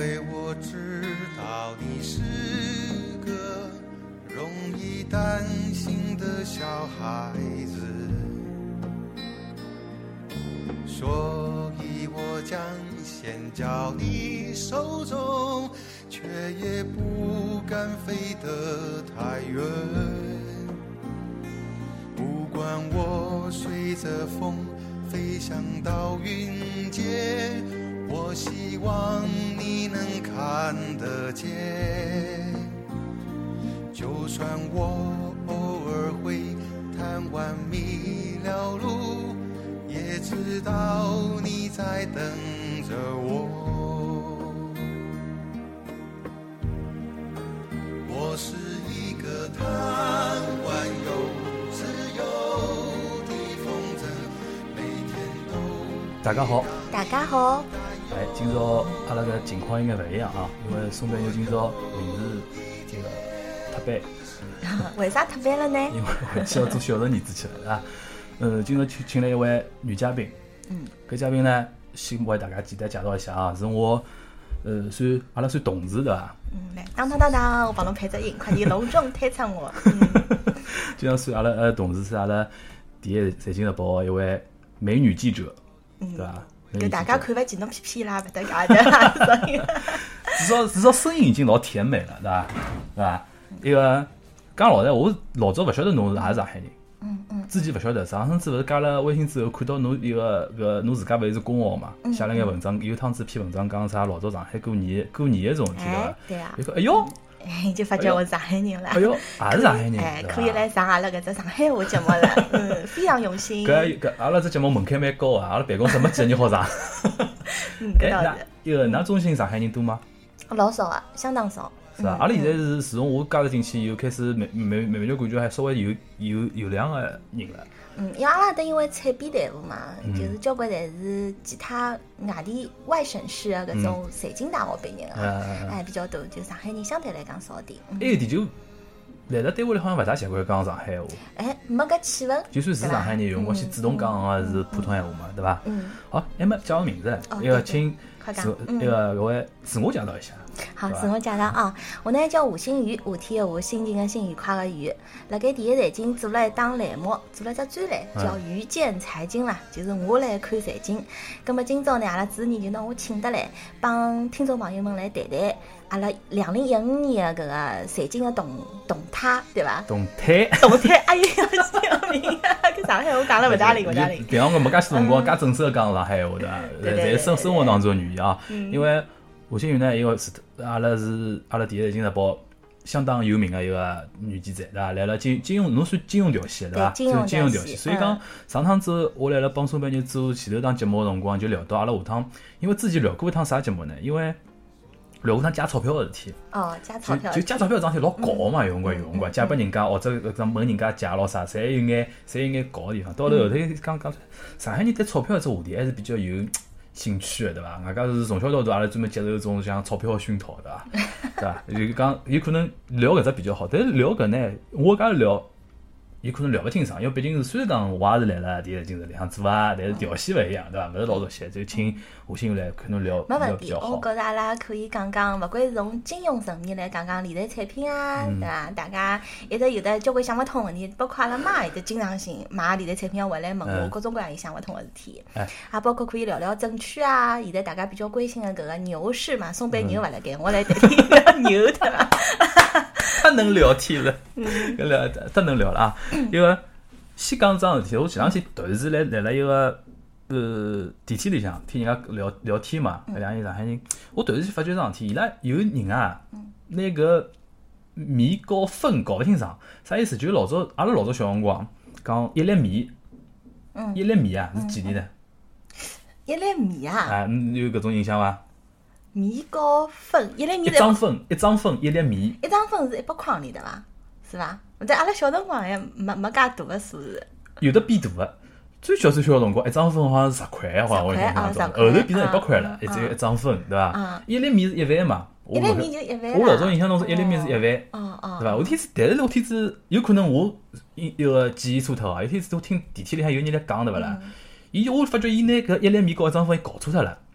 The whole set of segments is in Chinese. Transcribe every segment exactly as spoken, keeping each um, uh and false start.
为我知道你是个容易担心的小孩子，所以我将线交你手中，却也不敢飞得太远。不管我随着风飞翔到云间，我希望你能看得见。就算我偶尔会贪玩迷了路，也知道你在等着我。我是一个贪玩又自由的风筝，每天都。 大家好， 大家好。 哎，今朝阿拉个情况应该勿一样啊，因为宋班牛今朝临时这个特班。 为啥特班了呢？ 因为回去要做小人儿子去了啊。呃，今朝请请来一位女嘉宾。嗯。搿嘉宾呢，先为大家简单介绍一下啊，是我呃算阿拉算同事对伐？ 嗯，来，当当当当，我帮侬配只音，快点隆重推出我。嗯。 今朝算阿拉呃同事是阿拉第一财经日报一位美女记者， 嗯、 对伐？ 就大家看勿见侬屁屁啦，勿得假的。 至少至少声音已经老甜美了，对伐？对伐？一个讲老实，我老早勿晓得侬是也是上海人， 嗯嗯， 之前勿晓得，上趟子勿是加了微信之后，看到侬一个个侬自家勿是公号嘛， 嗯、 写了眼文章，有趟子篇文章讲啥老早上海过年过年搿种事体，对伐？ 对啊。 伊讲哎哟， 哎，就发觉我是上海人了。 哎哟，也是上海人， 哎，可以来上阿拉搿只上海话节目了，嗯，非常用心。 搿搿阿拉只节目门槛蛮高啊，阿拉办公室没几个人好上。 嗯，搿倒是。 一个，㑚中心上海人多吗？ 老少啊，相当少。 是啊，阿拉现在是自从我加入进去以后，开始慢慢慢慢就感觉还稍微有有有两个人了。 嗯，因为阿拉搭因为采编队伍嘛，嗯、就是交关侪是其他外地外省市啊，搿种财经大学毕业的啊，嗯、哎比较多，就上海人相对来讲少点。 哎、嗯，地就来了单位里好像勿大习惯讲上海话。 哎，没搿气氛。 就算是上海人，有辰光先主动讲个是普通闲话嘛，对伐？嗯。好，还没介绍名字，一个请自一个搿位自我介绍一下。 好，自我介绍啊，我呢叫吴新宇，吴天的吴，心情的心，愉快的愉。辣盖第一财经做了一档栏目，做了只专栏，叫愚见财经啦，就是我来看财经。咁么今朝呢，阿拉主持人就拿我请得来，帮听众朋友们来谈谈阿拉两零一五年的搿个财经的动动态，对伐？ 动态， 动态，哎呀，救命啊！搿上海话讲了勿大灵，勿大灵。 平常我没介许多辰光，介正式的讲上海话对伐？在生生活当中的语言啊，因为。吴新宇呢，因为是阿拉是阿拉第一财经日报相当有名的一个女记者，对伐？来了金金融，侬算金融调系对伐？ 金融金融调系。所以讲上趟子我来了帮宋班日做前头档节目的辰光，就聊到阿拉下趟，因为之前聊过一趟啥节目呢？因为聊过趟借钞票的事体。 哦，借钞票。 就借钞票桩事体老搞嘛，有辰光有辰光借拨人家或者搿种问人家借咯啥，侪有眼侪有眼搞的地方。到头后头讲讲上海人对钞票这话题还是比较有兴趣的对伐？外加是从小到大阿拉专门接受这种像钞票的熏陶对伐？对伐？就讲有可能聊搿只比较好，但是聊搿呢，我讲聊，有可能聊勿清爽，因为毕竟是虽然讲我也是来了第一财经日里向做啊，但是调性勿一样对伐？勿是老熟悉，就请吴新宇来可能聊聊比较好。 我觉着阿拉可以讲讲，勿管是从金融层面来讲讲理财产品啊，对伐？大家一直有的交关想勿通问题，包括阿拉妈有的经常性买理财产品要回来问我各种各样想勿通的事体，啊，包括可以聊聊证券啊，现在大家比较关心的搿个牛市嘛，松板牛勿辣盖，我来代替聊牛对伐？ 太能聊天了，搿聊太能聊了啊！因为先讲桩事体，我前两天突然是来来了一个呃电梯里向听人家聊聊天嘛，搿两个上海人，我突然间发觉桩事体，伊拉有人啊，拿搿米和分搞勿清爽，啥意思？就是老早阿拉老早小辰光讲一粒米，一粒米啊是几钿呢？ 一粒米啊？ 啊，你有搿种印象伐？ 米和分，一粒米一张分，一张分，一粒米。 一张分是一百块钿对伐？是伐？但阿拉小辰光还没没介大个数字。 有的变大个，最小最小个辰光，一张分好像是十块，好像我印象中，后头变成一百块了，也只有一张分，对伐？一粒米是一万嘛？ 一粒米就一万。 我老早印象中是一粒米是一万，对伐？我天子，但是我天子有可能我一个记忆错脱啊！有天子我听电梯里向有人来讲对勿啦？伊我发觉伊拿搿一粒米和一张分搞错脱了。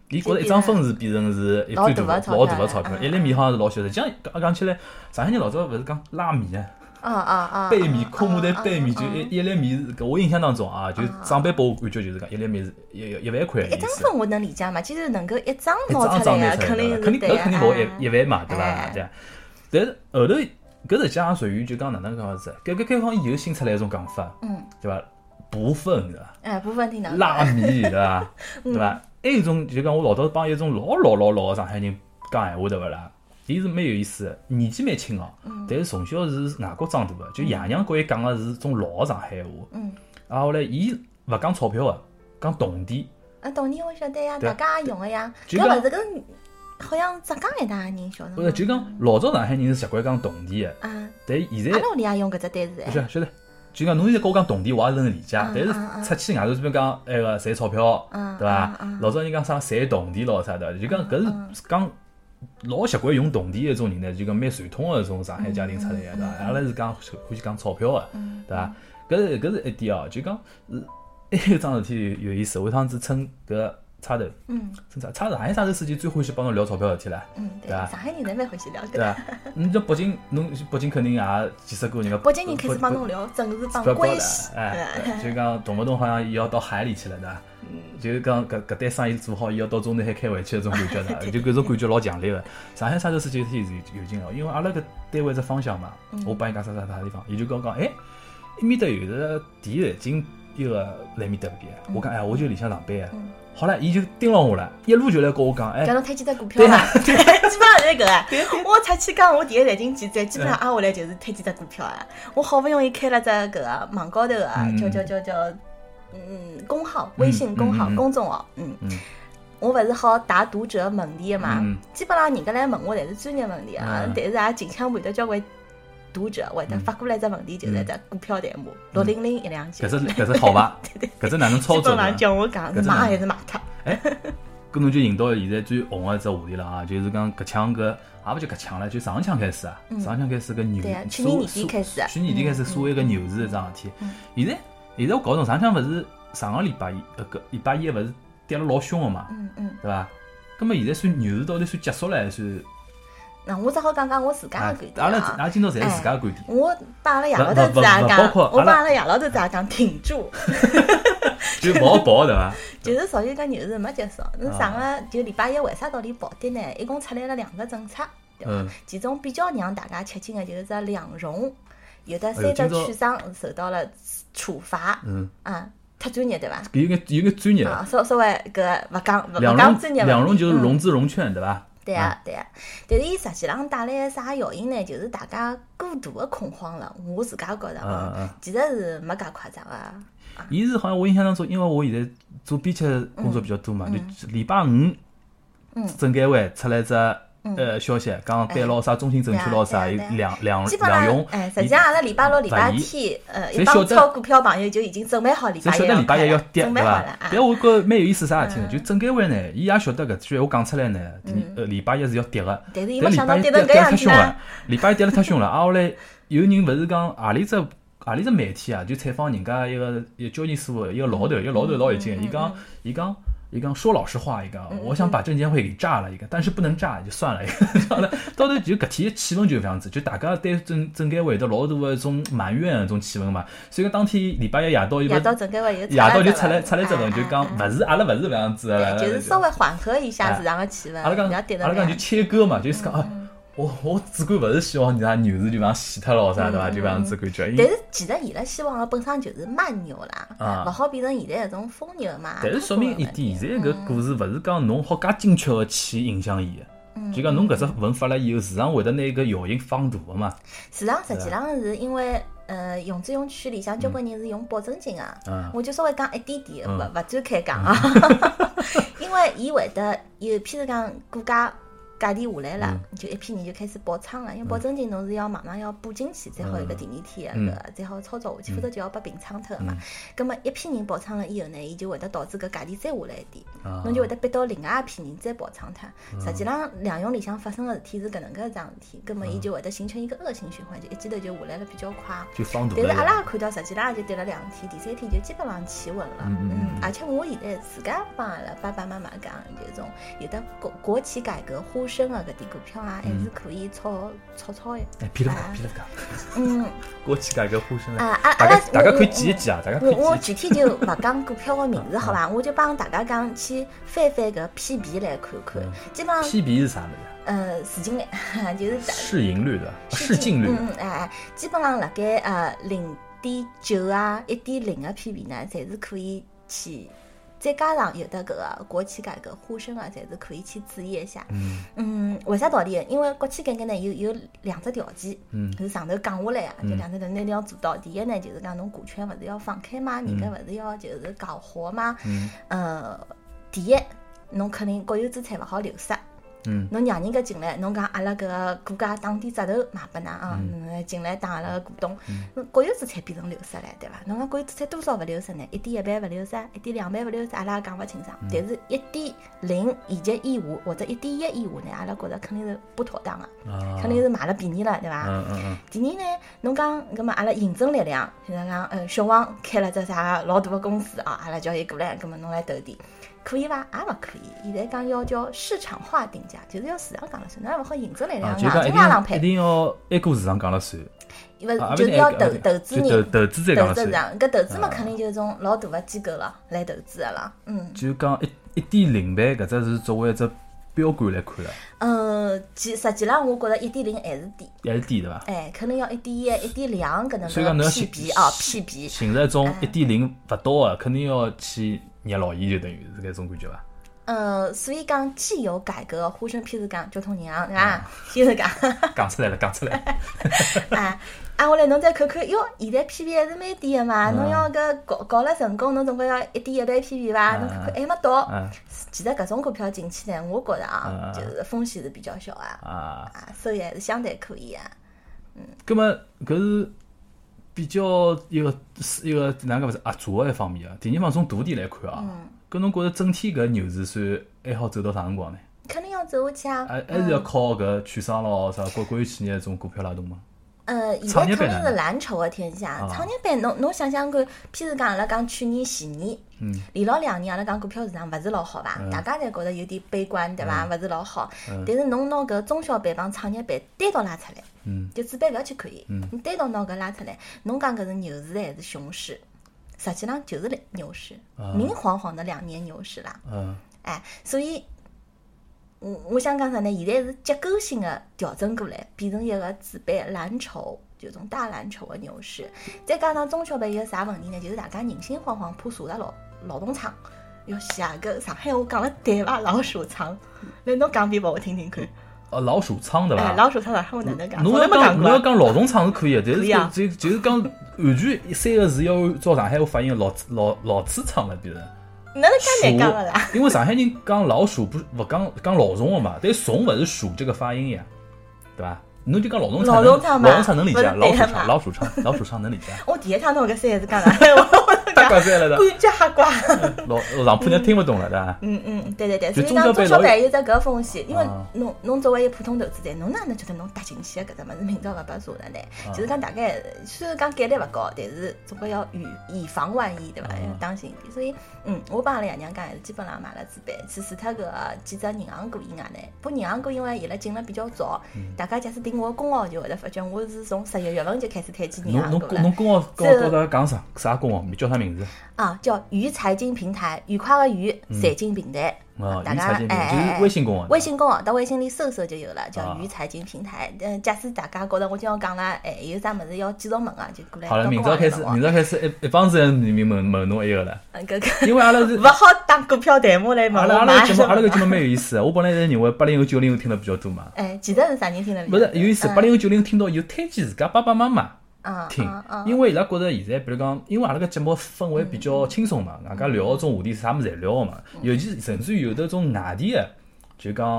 伊觉着一张分数变成是一最大的老大个钞票，一粒米好像是老小的。讲讲讲起来，上海人老早勿是讲拉米啊。 啊啊啊！ 杯米，科目队杯米就一一粒米是，我印象当中啊，就长辈拨我感觉就是讲一粒米是一一万块的意思。 一张分我能理解嘛，其实能够一张拿出来，肯定肯定搿肯定拨一一万嘛，对伐？ 对。但是后头搿实际上属于就讲哪能讲子？改革开放以后新出来一种讲法，嗯，对伐？部分对伐？ 哎，部分听到。 拉米对伐？对伐？还有一种就讲我老早帮一种老老老老个上海人讲闲话对勿啦？伊是蛮有意思的，年纪蛮轻哦，嗯、但是从小是外国长大的，就爷娘跟伊讲的是种老上海话。嗯，然后嘞，伊勿讲钞票的，讲铜钿。 啊，铜钿我晓得呀，大家也用的呀。搿勿是跟好像浙江一带人晓得。 不是，就讲老早上海人是习惯讲铜钿的。啊。但现在。 阿拉屋里也用搿只单词。 晓得晓得，就讲侬现在跟我讲铜钿，我也是能理解。但是出去外头这边讲那个赚钞票，对伐？老早人讲啥赚铜钿咯啥的，就讲搿是讲。老习惯用铜钿的一种人呢，就讲蛮传统的种上海家庭出来的，对伐？阿拉是讲欢喜讲钞票的，对伐？搿是搿是一点哦，就讲还有桩事体有意思。我趟子趁搿插头，嗯，趁插插头，上海啥头司机最欢喜帮侬聊钞票事体唻， 嗯，对伐？上海人侪蛮欢喜聊， 对伐？你这北京，侬北京肯定也见识过人家。 北京人开始帮侬聊政治帮关系， 哎，就讲动不动好像伊要到海里去了，对伐？就是讲搿搿单生意做好，伊要到中南海开回去的种感觉的，就搿种感觉老强烈的。上海啥头司机是有劲哦，因为阿拉搿单位只方向嘛，我帮伊讲啥啥啥地方，伊就跟我讲，哎，埃面搭有个第财经一个来面搭边，我讲哎，我就里向上班个。好了，伊就盯牢我了，一路就来跟我讲，哎， 叫侬推荐只股票嘛，基本上就是搿个。我出去讲我第一财经记者，基本上挨下来就是推荐只股票啊。我好不容易开了只搿个网高头啊，叫叫叫叫。嗯，公号微信公号、嗯、公众号，嗯，嗯我勿是好答读者问题的嘛，嗯、基本上人家来问我侪是专业问题啊，嗯、但是也近腔会得交关读者会得发过来只问题，嗯、就是只股票代码六零零一两九。 搿是搿是好伐？对对，搿是哪能操作？基本上叫我讲是买还是卖脱？ 哎，搿侬就引到现在最红个一只话题了啊，就是讲搿腔搿也勿就搿腔了，就上腔开始啊，嗯、上腔开始搿牛， 对啊，去年年底开始， 去年年底开始所谓个牛市一桩事体，现在。现在我搞懂上腔勿是上个礼拜一，呃个礼拜一勿是跌了老凶个嘛，嗯嗯，对伐？咁么现在算牛市到底算结束了还是？ 那我只好讲讲我自家个观点啊。阿拉阿拉今朝侪是自家个观点。 我帮阿拉爷老头子也讲，我帮阿拉爷老头子也讲挺住。 就冇爆对伐？ 就是属于搿牛市没结束。那上个就礼拜一为啥道理暴跌呢？一共出来了两个政策，对伐？其中比较让大家吃惊个就是只两融。有的三只券商受到了处罚，嗯啊，太专业对伐？ 有眼有眼专业啊，稍稍微搿勿讲勿讲专业。 两融就是融资融券对伐？ 对啊对啊，但是伊实际上带来啥效应呢？就是大家过度的恐慌了。我自家觉着啊，其实是没介夸张啊。 伊是好像我印象当中，因为我现在做编辑工作比较多嘛，就礼拜五，证监会出来只。呃，消息讲对牢啥中信证券牢啥有两两两用， 哎，实际上阿拉礼拜六、礼拜天，呃，一帮炒股票朋友就已经准备好礼拜一， 晓得礼拜一要跌，对伐？但我觉蛮有意思啥事体呢？就证监会呢，伊也晓得搿句我讲出来呢，呃，礼拜一是要跌个， 但是礼拜一跌得太凶了，礼拜一跌了太凶了，啊后来有人勿是讲何里只何里只媒体啊，就采访人家一个一个交易所的一个老头，一个老头老有劲，伊讲伊讲。伊讲说老实话，伊讲我想把证监会给炸了，伊讲但是不能炸就算了。到头到头就搿天气氛就搿样子，就大家对证证监会有得老大的一种埋怨一种气氛嘛。所以讲当天礼拜一夜到伊夜到证监会夜到就出来出来只问，就讲勿是阿拉勿是搿样子的， 就是稍微缓和一下市场的气氛。 阿拉讲阿拉讲就切割嘛，就是讲啊。我我主观勿是希望人家牛市就讲死脱了啥对伐？就搿样子感觉。 但是其实伊拉希望个本身就是慢牛啦，勿好变成现在搿种疯牛嘛。 但是说明一点，现在搿股市勿是讲侬好介精确个去影响伊个，就讲侬搿只文发了以后，市场会得拿搿效应放大个嘛。 市场实际上是因为呃用资用区里向交关人是用保证金啊，我就稍微讲一点点，勿勿展开讲啊，因为伊会得有譬如讲股价。 价钿下来了，就一批人就开始爆仓了。因为保证金侬是要马上要补进去，才好有个第二天个搿才好操作下去，否则就要被平仓脱个嘛。葛末一批人爆仓了以后呢，伊就会得导致搿价钿再下来一点，侬就会得逼到另外一批人再爆仓脱。实际上两用里向发生个事体是搿能介一桩事体，葛末伊就会得形成一个恶性循环，就一记头就下来了比较快。 就放大了。 但是阿拉看到，实际浪也就跌了两天，第三天就基本上企稳了。嗯，而且我现在自家帮阿拉爸爸妈妈讲，就种有的国国企改革呼声啊，搿点股票啊，还是可以炒炒炒的。 哎，噼里啪啦，噼里啪啦。 嗯， 国企改革呼声啊， 大家大家可以记一记啊，大家可以记。 我我具体就勿讲股票个名字，好伐？我就帮大家讲去翻翻搿 P B 来看看，基本上 P B 是啥物事？ 呃，市净率就是市盈率的，市净率。 嗯嗯哎，基本上辣盖呃零点九啊、一点零个 P B 呢，侪是可以去。再加上有的搿个国企改革呼声啊，侪是可以去注意一下。嗯，嗯，为啥道理？因为国企改革呢有有两只条件，嗯，是上头讲下来啊，就两只条件一定要做到。第一呢，就是讲侬股权勿是要放开嘛，人家勿是要就是搞活嘛。嗯，呃，第一，侬肯定国有资产勿好流失。嗯，侬让人家进来，侬讲阿拉搿个股价打点折头卖拨㑚啊，嗯、进来当阿拉个股东，嗯、国有资产变成流失了，对伐？侬讲国有资产多少勿流失呢？一点一倍勿流失，一点两倍勿流失，阿拉也讲勿清爽。嗯、但是一点零以及以下或者一点一以下呢，阿拉觉着肯定是不妥当个，啊、肯定是买了便宜了，对伐？嗯嗯嗯。第二呢，侬讲搿么阿拉竞争力量，像讲呃小王开了只啥老大个公司啊，阿拉叫伊过来，搿么侬来投点。可以伐？也勿可以。现在讲要叫市场化定价，就是要市场讲了算，侬也勿好竞争力量硬劲压上配。 一定要挨过市场讲了算。 勿就是要投投资人， 投资者讲了算。 搿投资嘛，肯定就是种老大个机构了来投资个了。嗯。 就讲一一点零倍，搿只是作为一只标杆来看了。 呃，其实际浪我觉着一点零还是低。 还是低对伐？ 哎，可能要一点一、一点两搿能所以讲侬要 P B 啊 P B。 寻着一种一点零勿到个，肯定要去捏牢伊，就等于是搿种感觉伐？ 呃，所以讲既有改革呼声，譬如讲交通银行，对伐？譬如讲， 讲出来了，讲出来了。 啊，挨下来侬再看看，哟，现在 P B 还是蛮低个嘛。侬要搿搞搞了成功，侬总归要一点一倍 P B 伐？侬看看还没到。其实搿种股票进去呢，我觉着啊，就是风险是比较小啊，啊，收益还是相对可以啊。嗯。 葛末搿是比较一个一个哪能讲勿是合作个一方面啊。第二方从大点来看啊。搿侬觉着整体搿牛市算还好走到啥辰光呢？ 肯定要走下去啊！ 还还是要靠搿券商咯啥国国有企业这种股票拉动吗？ 呃，现在肯定是蓝筹的天下。创业板，侬侬想想看，譬如讲阿拉讲去年前年，嗯，连牢两年阿拉讲股票市场勿是老好伐？大家侪觉着有点悲观，对伐？勿是老好。但是侬拿搿中小板帮创业板单独拉出来，嗯，就主板勿要去看伊，你单独拿搿拉出来，侬讲搿是牛市还是熊市？实际上就是牛市，啊、明晃晃的两年牛市啦。嗯，哎，所以，我我想讲啥呢？现在是结构性的调整过来，变成一个主板蓝筹，就种大蓝筹的牛市。再加上中小板有啥问题呢？就是大家人心惶惶，怕坐在劳劳动厂。要下个上海话讲了对伐？老鼠仓，来侬讲遍拨我听听看。 呃，老鼠仓对伐？ 哎，老鼠仓上海话哪能讲？ 侬要讲侬要讲劳动仓是可以的，但是就就是讲完全三个字要按照上海话发音，老老老鼠仓了，变成。 哪能介难讲个啦？ 因为上海人讲老鼠不勿讲讲老虫个嘛，但虫勿是鼠这个发音呀，对伐？侬就讲劳动仓，劳动仓能理解，老鼠仓老鼠仓老鼠仓能理解。 我第一趟侬搿三个字讲上海话。 太怪怪了的， 感觉瞎怪。 老上铺人听不懂了，对伐？ 嗯嗯，对对对，所以讲中小板有只搿风险，因为侬侬作为一个普通投资者，侬哪能觉得侬搭进去个搿只物事明朝勿把查了呢？就是讲大概虽然讲概率勿高，但是总归要预以防万一，对伐？要当心一点。所以嗯，我帮阿拉爷娘讲还是基本上买了主板，去除脱搿几只银行股以外呢，不过银行股因为伊拉进了比较早，大家假使听我公号就会得发觉我是从十一月份就开始推荐银行股了。 侬侬公号跟我大家讲啥啥公号？叫啥名？ 啊，叫鱼财经平台，愉快的鱼，财经平台。 啊，鱼财经平台就是微信公号。 微信公号到微信里搜搜就有了，叫鱼财经平台。嗯，假使大家觉得我今朝讲了，哎，有啥物事要继续问啊，就过来。 好了，明朝开始，明朝开始一一帮子人面问问侬一个了。 嗯，搿个。 因为阿拉是勿好打股票弹幕来问。 阿拉阿拉节目，阿拉个节目蛮有意思的。我本来是认为八零后、九零后听得比较多嘛。 哎，其实是啥人听得比较多？不是有意思，八零后、九零后听到有推荐自家爸爸妈妈。听，因为伊拉觉着现在，比如讲，因为阿拉个节目氛围比较轻松嘛，大家聊个种话题是啥物事侪聊个嘛，尤其甚至于有的种外地个，就讲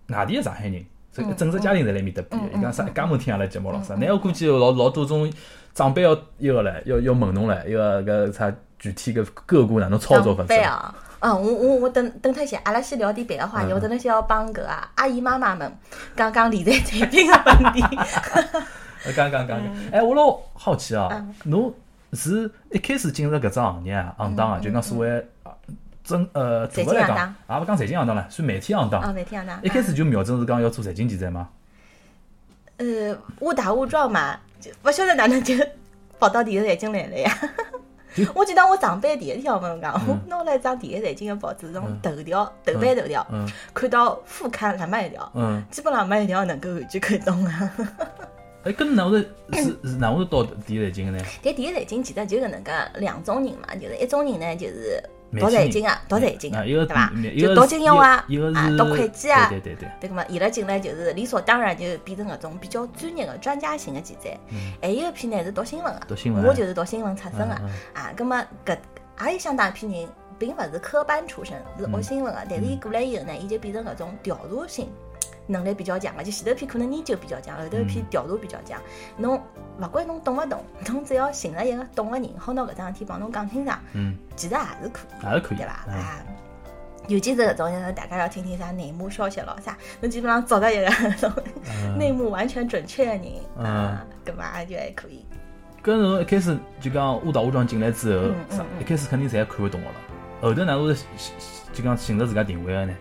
外地个上海人，这个整个家庭侪辣埃面搭比个。伊讲啥一家门听阿拉节目咯啥，那我估计老老多种长辈要一个唻，要要问侬唻，一个搿啥具体个个股哪能操作法子？ 长辈啊，嗯，我我我等等脱些，阿拉先聊点别个话题，我等脱些要帮搿啊阿姨妈妈们讲讲理财产品个问题。 讲讲讲讲，哎，我老好奇哦，侬是一开始进入搿只行业啊，行当啊，就讲所谓真呃，大个来讲，也勿讲财经行当了，算媒体行当。 啊，媒体行当。 一开始就瞄准是讲要做财经记者吗？ 呃，误打误撞嘛，就勿晓得哪能就跑到第一财经来了呀。我记得我上班第一天，我跟侬讲，我拿了一张第一财经的报纸，从头条、头版头条看到副刊，哪没一条，基本上没一条能够完全看懂啊。 哎，搿哪会是是哪会到第一财经呢？ 但第一财经其实就搿能介两种人嘛，就是一种人呢，就是读财经啊，读财经啊，对伐？就读金融啊，啊，读会计啊， 对对对。 对个嘛，伊拉进来就是理所当然就变成搿种比较专业的专家型的记者。还有一批呢是读新闻的， 读新闻， 我就是读新闻出身的啊。葛么搿也有相当一批人，并勿是科班出身，是学新闻的，但是伊过来以后呢，伊就变成搿种调查性能力比较强个，就前头一批可能研究比较强，后头一批调查比较强。侬勿管侬懂勿懂，侬只要寻了一个懂个人，好拿搿桩事体帮侬讲清爽，嗯，其实也是可以， 也是可以， 对伐？啊，尤其是搿种，大家要听听啥内幕消息咯啥，侬基本上找到一个内幕完全准确个人啊，搿嘛就还可以。 搿侬一开始就讲误打误撞进来之后，一开始肯定侪看勿懂个了，后头哪能是就讲寻着自家定位个呢？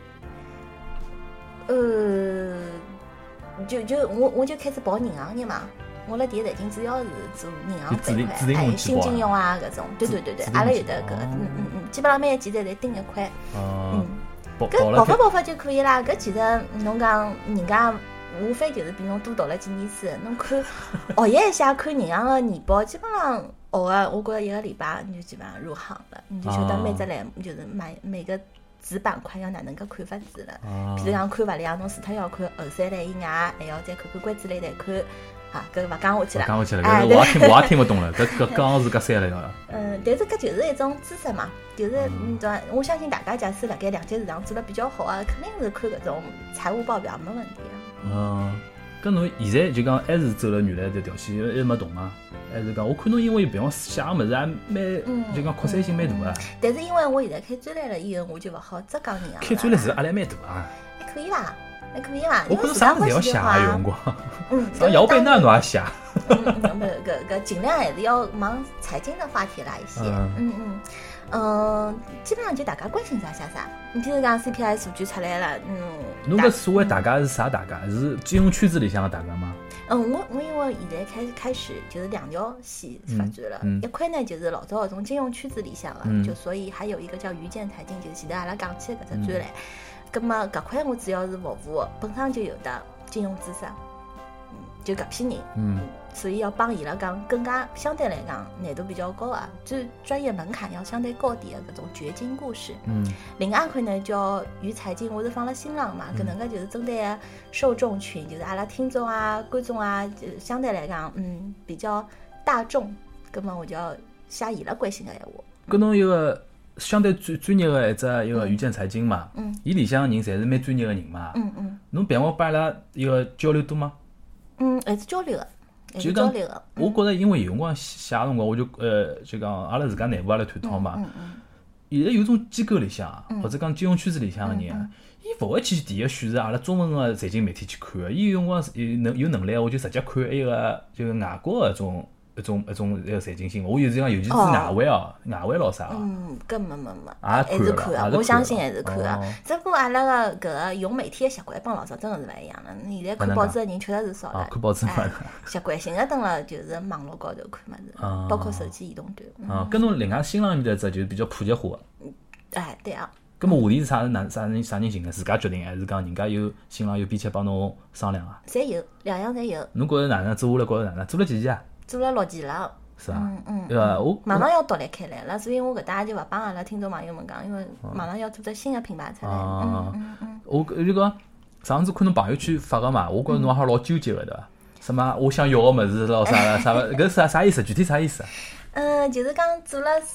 呃，就就我我就开始跑银行业嘛，我辣第一财经主要是做银行板块，还有新金融啊搿种，对对对对，阿拉有得搿，嗯嗯嗯，基本上每个记者侪盯一块，嗯，搿跑法跑法就可以啦。搿其实侬讲人家无非就是比侬多读了几年书，侬看学习一下看银行个年报，基本上学个我觉着一个礼拜你就基本上入行了，你就晓得每只栏就是每每个子板块要哪能个看法子了，譬如讲看勿良，侬除脱要看后三类以外，还要再看看关子类贷款，啊，搿勿讲下去了。 讲下去了，搿我也听我也听勿懂了，搿搿刚是搿三类了。 嗯，但是搿就是一种知识嘛，就是嗯，对，我相信大家假使辣盖两级市场做得比较好啊，肯定是看搿种财务报表没问题啊。 嗯，搿侬现在就讲还是走了原来这条线，还没动吗？还是讲我看侬因为平常写个物事也蛮就讲扩散性蛮大个。 但是因为我现在开专栏了以后，我就勿好只讲银行。 开专栏是压力蛮大啊。 还可以伐？还可以伐？ 我觉着啥物事要写啊，有辰光。 嗯， 像姚贝娜侬也写。 嗯嗯，不，搿搿尽量还是要往财经的话题来一些。嗯嗯嗯，基本上就大家关心啥写啥。你譬如讲 C P I 数据出来了，嗯。 侬搿所谓大家是啥大家？是金融圈子里向的大家吗？ 嗯，我我因为现在开开始就是两条线发展了，嗯嗯、一块呢就是老早从金融圈子里向的，嗯、就所以还有一个叫愚见财经，就是前头阿拉讲起的搿只专栏。咁么搿块我主要是服务本身就有的金融知识，嗯，就搿批人，嗯，所以要帮伊拉讲更加相对来讲难度比较高啊，最专业门槛要相对高点的搿种掘金故事，嗯，另外一块呢叫愚财经，我是放了新浪嘛，搿能介就是针对受众群，就是阿拉听众啊、观众啊，就相对来讲，嗯，比较大众，咁么我就要写伊拉关心个闲话。 搿侬一个相对专专业个一只一个愚见财经嘛，嗯，伊里向个人侪是蛮专业个人嘛，嗯嗯，侬平常帮伊拉一个交流多吗？ 嗯，还是交流个。 就讲，我觉着因为有辰光写个辰光，我就呃就讲阿拉自家内部阿拉探讨嘛。现在有种机构里向，或者讲金融圈子里向个人，伊勿会去第一选择阿拉中文个财经媒体去看个，伊有辰光有能有能力，我就直接看一个就是外国个一种一种一种一个财经新闻。我有时讲，尤其是外汇哦，外汇咾啥。 嗯，搿没没没， 还是看个，我相信还是看个。只不过阿拉个搿个用媒体个习惯帮老早真个是勿一样了。现在看报纸个人确实是少了。 看报纸嘛。 习惯性个登了就是网络高头看物事，包括手机移动端。 啊，跟侬另外新浪面搭只就是比较普及化个。 哎，对啊。 咁么话题是啥？哪啥人啥人寻个？自家决定，还是讲人家有新浪有编辑帮侬商量啊？ 侪有，两样侪有。 侬觉着哪能？做下来觉着哪能？做了几期啊？ 做了六期了。 是啊。 嗯嗯。 对伐？我马上要独立开来了，所以我搿搭就勿帮阿拉听众朋友们讲，因为马上要做只新个品牌出来。嗯嗯嗯。我就讲上次看侬朋友圈发个嘛，我觉着侬还老纠结个对伐？什么我想要个物事咯啥啦啥个？搿啥啥意思？具体啥意思？ 嗯，就是讲做了。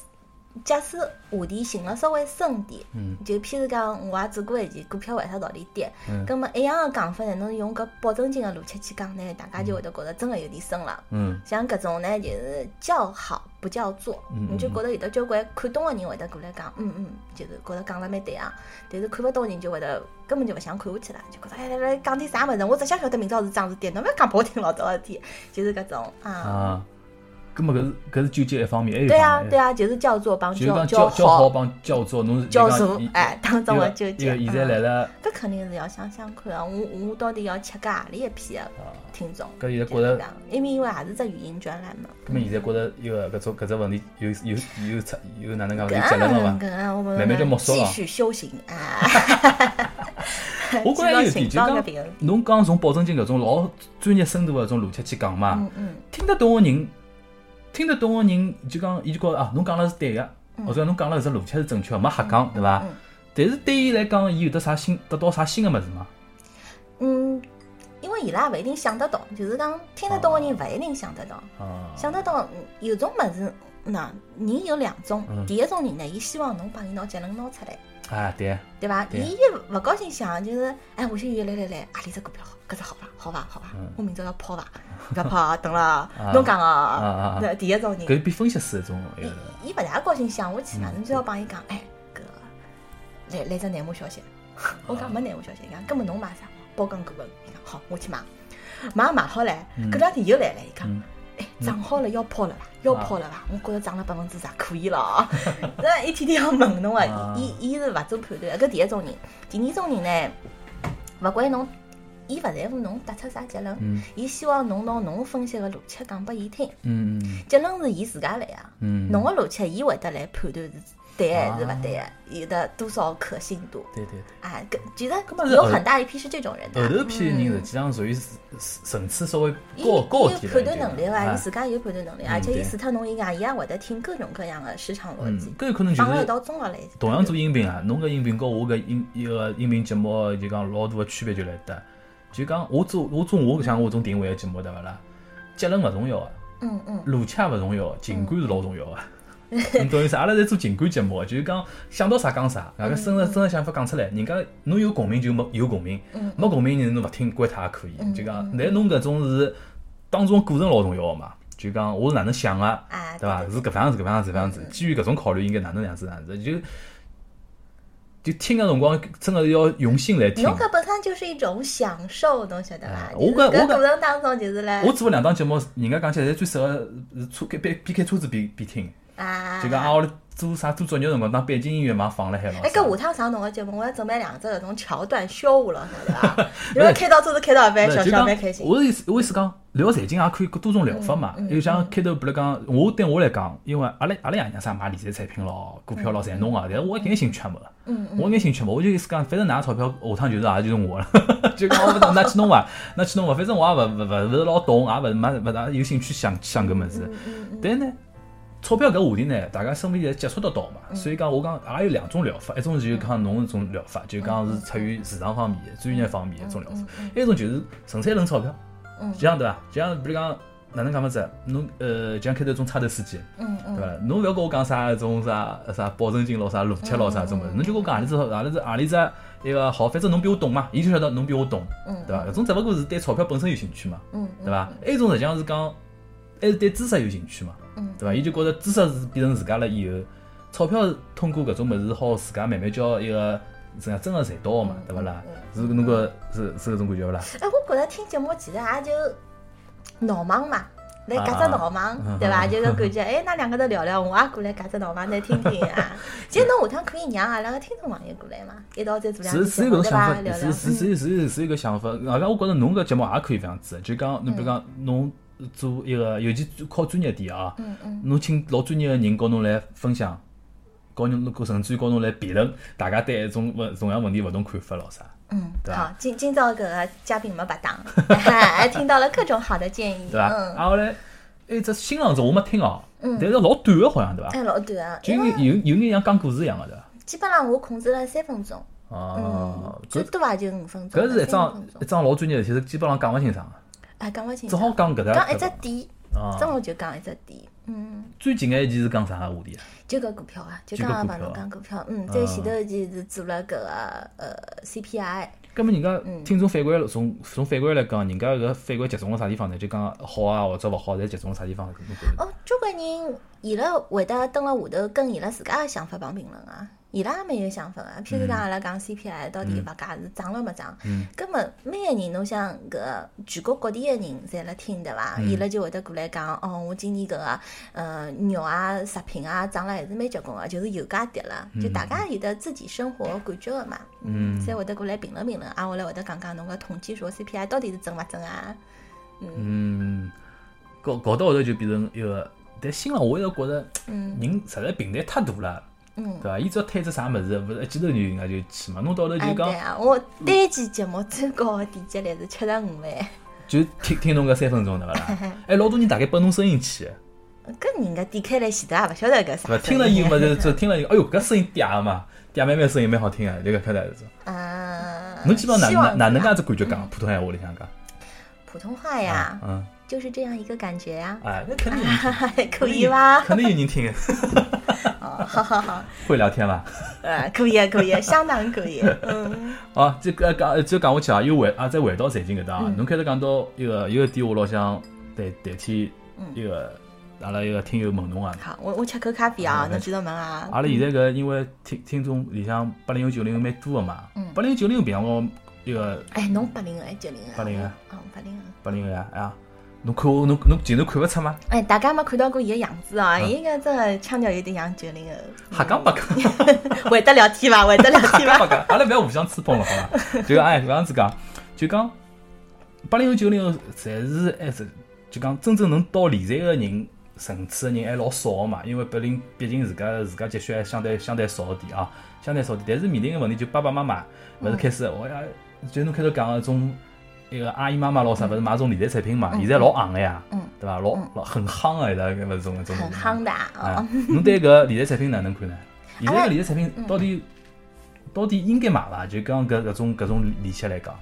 假使话题寻了稍微深点， 嗯就譬如讲，我也做过一期股票为啥道理跌， 嗯葛末一样个讲法呢，侬用搿保证金个逻辑去讲呢，大家就会得觉得真个有点深了。 嗯像搿种呢，就是叫好不叫座， 嗯你就觉得有的交关看懂个人会得过来讲，嗯嗯，就是觉得讲了蛮对啊。但是看勿懂人就会得根本就勿想看下去了，就觉得哎来来讲点啥物事，我只想晓得明朝是涨是跌，侬勿要讲拨我听老早个事体，就是搿种啊。 啊，咁么搿是搿是纠结一方面，还有一对方面啊对啊，就是叫座帮就是讲叫叫叫好帮叫座，侬是叫就讲一座哎当中一个个纠结。 一个现在来了， 搿肯定是要想想看啊，我我到底要吃搿何里一批个听众？ 搿现在觉得， 讲，因为因为也是只语音专栏嘛。 咁么现在觉得一个搿种搿只问题有有有出有哪能讲有搿结论了伐？ 搿啊，我们慢慢就摸索了继续修行啊。 我觉着还有一点，就提高讲搿边侬讲从保证金搿种老专业深度个搿种逻辑去讲嘛， 嗯嗯听得懂个人，听得懂个人就讲，伊就觉着啊，侬讲了是对个，或者侬讲了搿只逻辑是正确个，没瞎讲，对伐？ 嗯但是对伊来讲，伊有得啥新得到啥新个物事吗？ 嗯，因为伊拉勿一定想得到，就是讲听得懂个人勿一定想得到， 啊， 想得到嗯有种物事，那人有两种嗯， 第一种人呢，伊希望侬帮伊拿结论拿出来。 啊对， 对伐？ 对伊勿高兴想就是，哎，吴新宇来来来，何里只股票好？搿只好伐？好伐？好伐？ 嗯我明朝要抛伐？搿抛等了啊， 侬讲啊啊哦啊， 那第一种人， 搿比分析师一种一个伊伊勿大高兴想下去嘛， 嗯侬就要帮伊讲，哎，搿来来只内幕消息，我讲没内幕消息，伊讲根本侬买啥？包钢股份，伊讲好，我去买，买买好唻，搿两天又来了，伊讲。 嗯哎，涨好了要抛了伐？要抛了伐？我觉着涨了百分之十可以了哦。那一天天要问侬啊个，伊伊是勿做判断的。搿第一种人，第二种人呢，勿管侬，伊勿在乎侬得出啥结论嗯， 伊希望侬拿侬分析个逻辑讲拨伊听。 嗯嗯结论是伊自家来啊， 嗯， 侬个逻辑伊会得来判断是对还是勿对啊个，有的多少可信度。 对对对。 啊，搿其实搿么是后有很大一批是这种人的。 后头批人实嗯际上属于层次稍微伊高高伊点有判断能力啊伐？伊自家有判断能力， 嗯而且伊对除脱侬以外，伊也会得听各种各样的市场逻嗯辑，， 搿有可能就放辣一是道综合来。 同样做音频啊，侬搿音频跟我搿音一个音频节目就讲老大个区别就来得，就讲我做我做我像我种定位个节目对勿啦？结论勿重要个， 嗯嗯逻辑也勿重要，情感是老重要个。侬懂意思？阿拉在做情感节目，就是讲想到啥讲啥，外加真实真实想法讲出来，人家侬有共鸣就没有共鸣， 嗯没共鸣人侬勿听关脱也可以。 嗯就讲，但侬搿种是当中过程老重要个嘛。就讲我是哪能想个， 啊， 对伐？ 对是搿方样子，搿方样子，搿方样子嗯。 基于搿种考虑，应该哪能样子哪样子，就就听个辰光，真个要用心来听侬。搿本身就是一种享受，侬晓得伐哎？ 就是搿我搿我搿过程当中就是来我做了两档节目，人家讲起来最适合是车边边边开车子边边听， 啊， 就讲啊，我辣做啥做作业辰光，当背景音乐嘛放辣海咯。 哎，搿下趟上侬个节目，我要准备两只搿种桥段修下了，晓得伐？如果开到车子开到一半，小就讲小蛮开心。 我是意思，我意思讲聊财经也可以多种疗法嘛。 嗯嗯就像开头比如讲，我对我来讲，因为阿拉阿拉爷娘啥买理财产品咯、股票咯，侪弄个，但是我一眼兴趣也没。 嗯嗯我一眼兴趣没，我就意思讲，反正拿钞票下趟就是也就是我了，就讲我勿拿去弄伐，拿去弄伐，反正我也勿勿勿勿是老懂，也勿没勿大有兴趣想想搿物事。 嗯嗯嗯但是呢，钞票搿话题呢，大家身边侪接触得到嘛，所以讲我讲也有两种疗法，一种就是讲侬搿种疗法，就讲是出于市场方面的、专业方面的一种疗法，还有一种就是纯粹论钞票， 嗯就像对伐？就像比如讲哪能讲法子，侬呃就像开头种差头司机， 嗯嗯对伐？侬勿要跟我讲啥种啥啥保证金咯、啥逻辑咯、啥种物事，侬就跟我讲何里只何里只何里只一个好，反正侬比我懂嘛，伊就晓得侬比我懂， 嗯对伐？搿种只勿过是对钞票本身有兴趣嘛， 嗯， 对伐？还有一种实际上是讲还是对知识有兴趣嘛。 嗯对伐？伊就觉着知识是变成自家了以后，钞票通过搿种物事好自家慢慢叫一个怎样真个赚到个嘛，对勿啦？是侬个是是搿种感觉勿啦？ 哎，我觉着听节目其实也就闹忙嘛，来夹只闹忙啊， 对伐？就搿感觉，哎，㑚两个头聊聊，我也过来夹只闹忙再听听啊。其实侬下趟可以让阿拉个听众朋友过来嘛，一道再做两是期节目，对伐？ 是有搿种想法， 聊聊。 是是是是是有搿想法。外加我觉着侬搿节目也可以搿样子，就讲侬比如讲侬做一个，尤其靠专业点啊， 嗯嗯侬请老专业个人跟侬来分享，告侬甚至于告侬来辩论，大家对一种问同样问题勿同看法咯啥。 嗯， 对吧好，今今朝搿个嘉宾没白当，还听到了各种好的建议， 对伐？ 嗯， 啊后来还有只新浪子我没听哦， 嗯但是老短个好像对伐？ 哎，老短啊， 就有因为有有眼像讲故事一样个对伐？ 基本上我控制了三分钟， 哦嗯，，最搿多也就五分钟， 搿是一三桩分钟一桩老专业的，其实基本上讲勿清爽个， 哎，讲勿清只好讲搿搭讲一只点， 啊正好就讲一只点，嗯， 最近个一期是讲啥个话题啊？ 就搿股票啊，就就搿股票刚刚帮侬讲股票，嗯，再前头一期是做了搿个呃 C P I。 咁么人家听众反馈从从反馈来讲，人家搿反馈集中了啥地方呢？就讲好啊或者勿好，侪集中了啥地方？ 哦，交关人伊拉会得蹲辣下头跟伊拉自家个想法帮评论啊。伊拉也蛮有想法个，譬如讲阿拉讲 C P I 到底物价是涨了没涨？葛末每个人侬想搿全国各地个人侪辣听对伐？伊拉就会得过来讲，哦，我今年搿个呃肉啊、食品啊涨了还是蛮结棍个，就是油价跌了，就大家有得自己生活感觉个嘛，嗯，侪会得过来评论评论，啊，后来会得讲讲侬个统计说 C P I 到底是真勿真啊？ 嗯，搞搞到后头就变成一个，但新浪我一直觉着，人实在平台太大了。嗯，对伐？伊只要推只啥物事，勿是一记头人家就去嘛。侬到头就讲， 对啊，我单期节目最高的点击率是七十五万， 就听听侬搿三分钟对勿啦？哎，老多人大概拨侬声音去， 搿人家点开来前头也勿晓得搿啥。 对伐？听了以后嘛，就就听了以后，哎哟，搿声音嗲个嘛，嗲妹妹声音蛮好听啊，就搿开头是种。啊，侬基本上哪哪哪能介子感觉讲普通闲话里向讲？ 普通话呀， 嗯， 就是这样一个感觉呀。 哎，那肯定有人听， 可以吧？ 肯定有人听。 哦，好好好。 会聊天伐？ 呃，可以啊，可以啊，相当可以。嗯。 哦，这个讲就讲下去啊，又回啊，再回到财经搿搭啊，侬开头讲到一个一个点，我老想代代替一个阿拉一个听友问侬啊。 好，我我吃口咖啡啊，侬继续问啊。 阿拉现在搿因为听听众里向八零后九零后蛮多个嘛，八零后九零后平常我一个。 哎，侬八零后还是九零后？ 八零后。 哦，八零后。 八零后呀，哎呀。侬看我，侬侬竟然看勿出吗？ 哎，大家没看到过伊个样子啊！伊个真个腔调有点像九零后。 瞎讲八讲， 会得聊天伐？会得聊天伐？ 瞎讲八讲，阿拉勿要互相吹捧了，好伐？就哎搿样子讲，就讲八零后九零后，侪是还是就讲真正能到理财个人层次个人还老少个嘛，因为毕竟毕竟自家自家积蓄还相对相对少点啊，相对少点。但是面临个问题就爸爸妈妈勿是开始，我呀就侬开头讲个种。一个阿姨妈妈老啥，勿是买种理财产品嘛？现在老行个呀，对伐？老老很夯个，现在搿勿是种种。 很夯的啊！ 侬对搿理财产品哪能看呢？现在个理财产品到底到底应该买伐？就讲搿搿种搿种利息来讲。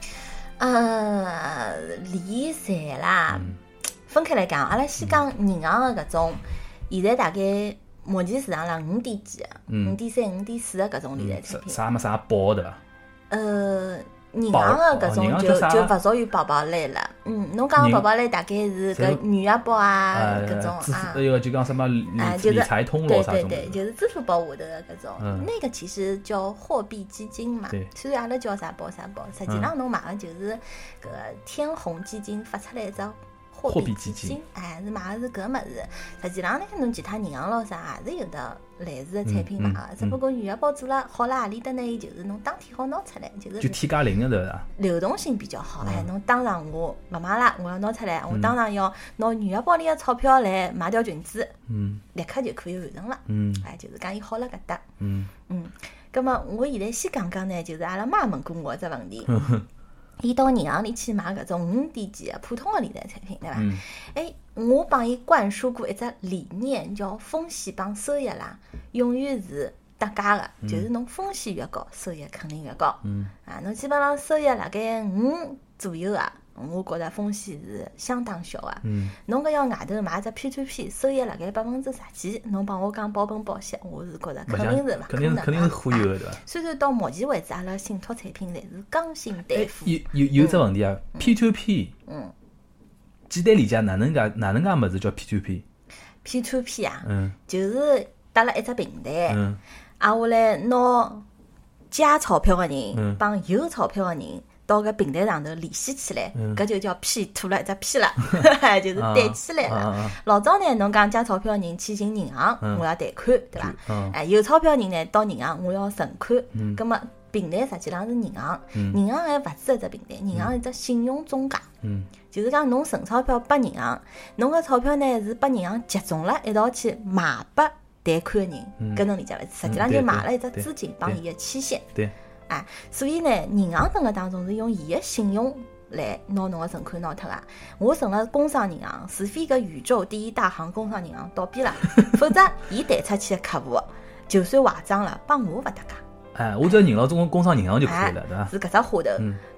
呃，理财啦，分开来讲，阿拉先讲银行个搿种，现在大概目前市场上五点几、五点三、五点四个搿种理财产品。 啥么啥保对伐？ 呃。银行个搿种就就勿属于宝宝类了，嗯，侬讲个宝宝类大概是搿余额宝啊，搿种啊， 那个就讲什么理理财通咯啥种， 对对对，就是支付宝下头个搿种，那个其实叫货币基金嘛，虽然阿拉叫啥宝啥宝，实际上侬买个就是搿天弘基金发出来一张。货币基金，哎，是买的是搿物事。实际上呢，侬其他银行咯啥也是有的类似的产品买个，只不过余额宝做了好了何里搭呢？就是侬当天好拿出来，就是就 T 加零个对伐？ 流动性比较好，哎，侬当场我勿买了，我要拿出来，我当场要拿余额宝里个钞票来买条裙子，嗯，立刻就可以完成了，嗯，哎，就是讲伊好了搿搭，嗯嗯。葛末我现在先讲讲呢，就是阿拉妈问过我只问题。伊到银行里去买搿种五点几个普通的理财产品，对伐？嗯、哎，我帮伊灌输过一只理念，叫风险帮收益啦，永远是搭界个，嗯、就是侬风险越高，收益肯定越高。嗯、啊，侬基本上收益辣盖五左右啊，我觉着风险是相当小个。嗯，侬搿要外头买只 P to P， 收益辣盖百分之十几，侬帮我讲保本保息，我是觉着肯定是勿可能的。 肯定是忽悠的，对伐？ 虽然到目前为止，阿拉信托产品侪是刚性兑付。 有有有只问题啊 ，P to P， 嗯，简单理解哪能介哪能介物事叫 P to P？P to P 啊，嗯，就是搭了一只平台，嗯，啊，我来拿借钞票个人帮有钞票个人。到搿平台上头联系起来，搿、嗯、就叫 P 吐了一只 P 了，就是贷起来了。啊啊啊、老早呢，侬讲借钞票人去寻银行，嗯、我要贷款，对伐？嗯、哎，有钞票人呢到银行我要存款，嗯，葛末平台实际上是银行，嗯、银行还勿止一只平台，银行是一只信用中介，嗯，就是讲侬存钞票拨银行，侬搿钞票呢是拨银行集中了一道去卖拨贷款个人，搿能理解伐？实际上就买了一只资金帮伊个期限。对。哎，所以呢，银行等个当中是用伊个信用来拿侬个存款拿脱个。我存了工商银行，除非搿宇宙第一大行工商银行倒闭了，否则伊贷出去个客户，就算坏账了，帮我勿搭界。 哎，我只要认牢中工商银行就可以了，对伐？ 是搿只花头。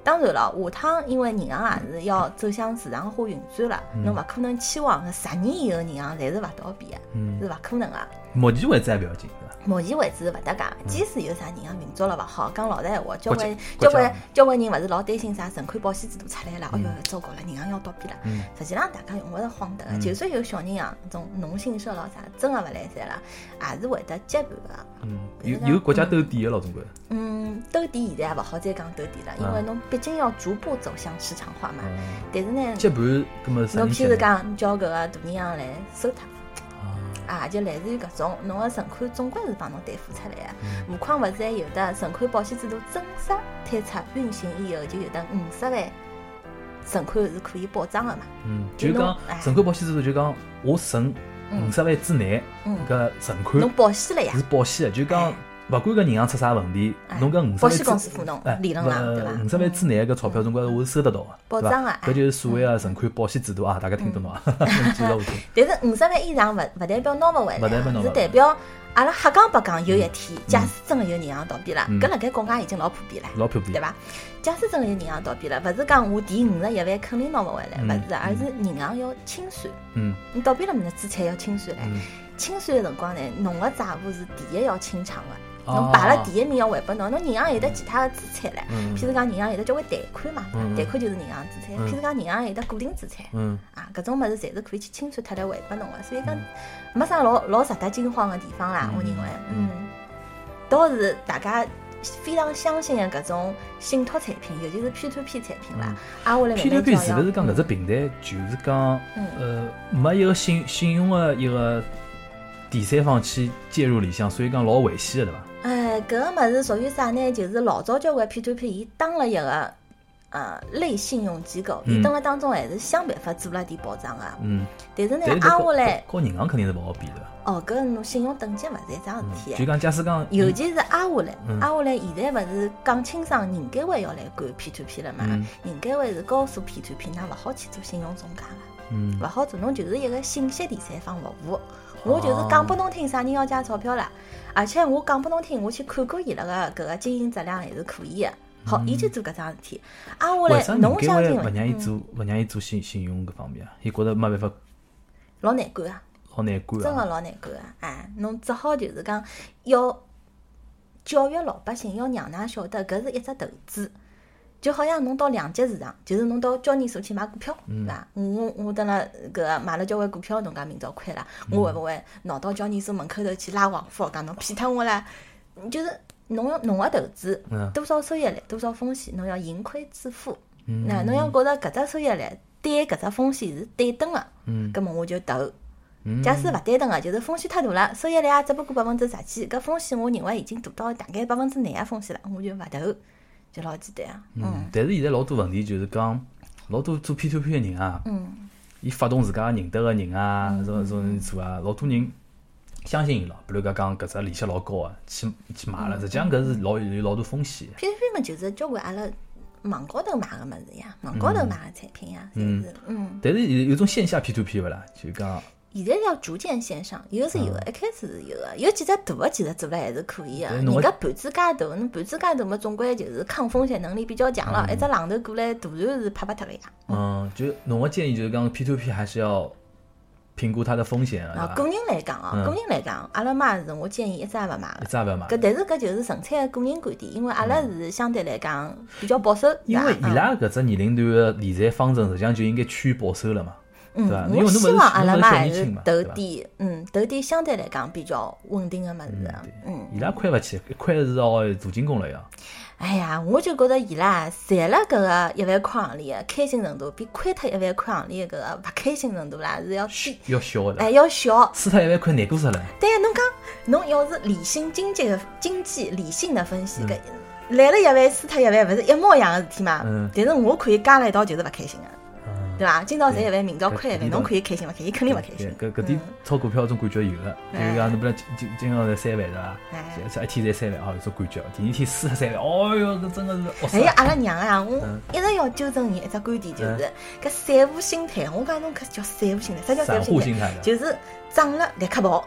当然了，下趟因为银行也是要走向市场化运转了，侬勿可能期望十年以后银行侪是勿倒闭个， 嗯是勿可能个。 目前为止还勿要紧，对伐？ 目前为止是勿搭界，即使有啥银行运作了勿好，讲老实闲话，交关国家交关交关人勿是老担心啥存款保险制度出来了，哎哟糟糕了，银行要倒闭了。 嗯实际上大家用勿着慌得个，就算有小人啊，种农信社咯啥，真个勿来三了，也是会得接盘个。 嗯，有有国家兜底个咯，总归。 嗯，兜底现在也勿好再讲兜底了，因为侬毕竟要逐步走向市场化嘛。但是呢， 接盘，搿么侬譬如讲叫搿个大银行来收脱。啊，就类似于搿种，侬个存款总归是帮侬兑付出来个，何况勿是还有的存款保险制度正式推出运行以后，就有的五十万存款是可以保障个嘛。 嗯，就讲存款保险制度，就讲我存五十万之内搿存款， 侬保险了呀， 是保险个，就讲勿管搿银行出啥问题，侬搿五十万保险公司付侬，理论上对伐？ 五十万之内搿钞票总归我是收得到个， 保障个， 搿就是所谓个存款保险制度啊，大家听懂伐？记牢下。 但是五十万以上勿勿代表拿勿回来， 是代表阿拉瞎讲白讲，有一天假使真个有银行倒闭了，搿辣盖国外已经老普遍了， 老普遍， 对伐？假使真个有银行倒闭了，勿是讲我提五十一万肯定拿勿回来，勿是，而是银行要清算。嗯，你倒闭了，侬资产要清算唻。清算个辰光呢，侬个债务是第一要清偿个。侬排了第一名要还拨侬，侬银行有得其他的资产唻，譬如讲银行有得交关贷款嘛，贷款就是银行资产。譬如讲银行有得固定资产，啊，搿种物事侪是可以去清算脱来还拨侬个，所以讲没啥老老值得惊慌个地方啦，我认为，嗯，倒是大家非常相信的搿种信托产品，尤其是 P to P 产品啦，挨下来 P to P 是勿是讲搿只平台就是讲呃没一个信信用个一个第三方去介入里向，所以讲老危险个对伐？ 哎，搿个物事属于啥呢？就是老早交关 P to P， 伊当了一个呃类信用机构，伊当了当中还是想办法做了点保障个。嗯。但是呢，挨下来， 和银行肯定是勿好比的。 哦，搿侬信用等级勿是一桩事体。 就讲假使讲， 尤其是挨下来，挨下来现在勿是讲清爽人监会要来管 P to P 了嘛？人监会是告诉 P to P， 㑚勿好去做信用中介个，嗯，勿好做，侬就是一个信息第三方服务。我就是讲拨侬听啥人要借钞票啦，而且我讲拨侬听，我去看过伊拉个搿个经营质量还是可以的。好，伊就做搿桩事体。啊，下来侬相信勿让伊做，勿让伊做信信用搿方面啊？伊觉得没办法。 老难管啊！ 老难管啊！ 真个老难管啊！哎，侬只好就是讲要教育老百姓，要让㑚晓得搿是一只投资。就好像侬到两级市场，就是侬到交易所去买股票，对伐？我我等了搿买了交关股票，侬讲明朝亏了，我会勿会闹到交易所门口头去拉黄夫，讲侬骗脱我啦？就是侬侬个投资多少收益率，多少风险，侬要盈亏自负。那侬要觉着搿只收益率对搿只风险是对等个，葛末我就投。假使勿对等个，就是风险太大了，收益率也只不过百分之十几，搿风险我认为已经大到大概百分之廿个风险了，我就勿投。就老简单啊， 嗯，但是现在老多问题就是讲，老多做 P to P 个人啊，嗯，伊发动自家认得个人啊，种种人做啊，老多人相信伊咯，比如讲讲搿只利息老高啊，去去买了，实际上搿是老有老多风险。 P to P 嘛，就是交关阿拉网高头买个物事呀，网高头买个产品呀，侪是，嗯。 但是有有种线下 P to P 勿啦，就讲。 现在要逐渐线上，有是有个，一开始是有个，有几只大个其实做了还是可以个。人家盘子介大，侬盘子介大嘛，总归就是抗风险能力比较强了。一只榔头过来，大船是拍拍脱个呀。 嗯，就侬个建议就是讲 P to P 还是要评估它的风险啊。 个人来讲啊，个人来讲，阿拉妈是我建议一只也勿买个。 一只也勿买。 搿但是搿就是纯粹个个人观点，因为阿拉是相对来讲比较保守。 因为伊拉搿只年龄段个理财方针，实际上就应该趋于保守了嘛。 嗯，我希望阿拉妈还是投点，嗯，投点相对来讲比较稳定的物事。嗯， 伊拉亏勿起，亏是哦做进攻了呀。 哎呀，我就觉得伊拉赚了搿个一万块行钿个开心程度，比亏脱一万块行钿搿个勿开心程度啦是要低， 要小的。 哎，要小。 输脱一万块难过死了。 对，侬讲侬要是理性经济的经济理性的分析，搿来了一万输脱一万，勿是一模一样个事体嘛？嗯。但是我可以加了一道就是勿开心个。对伐？今朝赚一万，明朝亏一万，侬可以开心勿开心？伊肯定勿开心。 搿搿点炒股票种感觉有个，比如讲侬本来今今今朝赚三万对伐？哎，一天赚三万哦，有种感觉。第二天输脱三万，哦哟，搿真个是。 哎呀，阿拉娘啊，我一直要纠正伊一只观点，就是搿散户心态。我讲侬搿叫散户心态，啥叫散户心态？就是涨了立刻跑，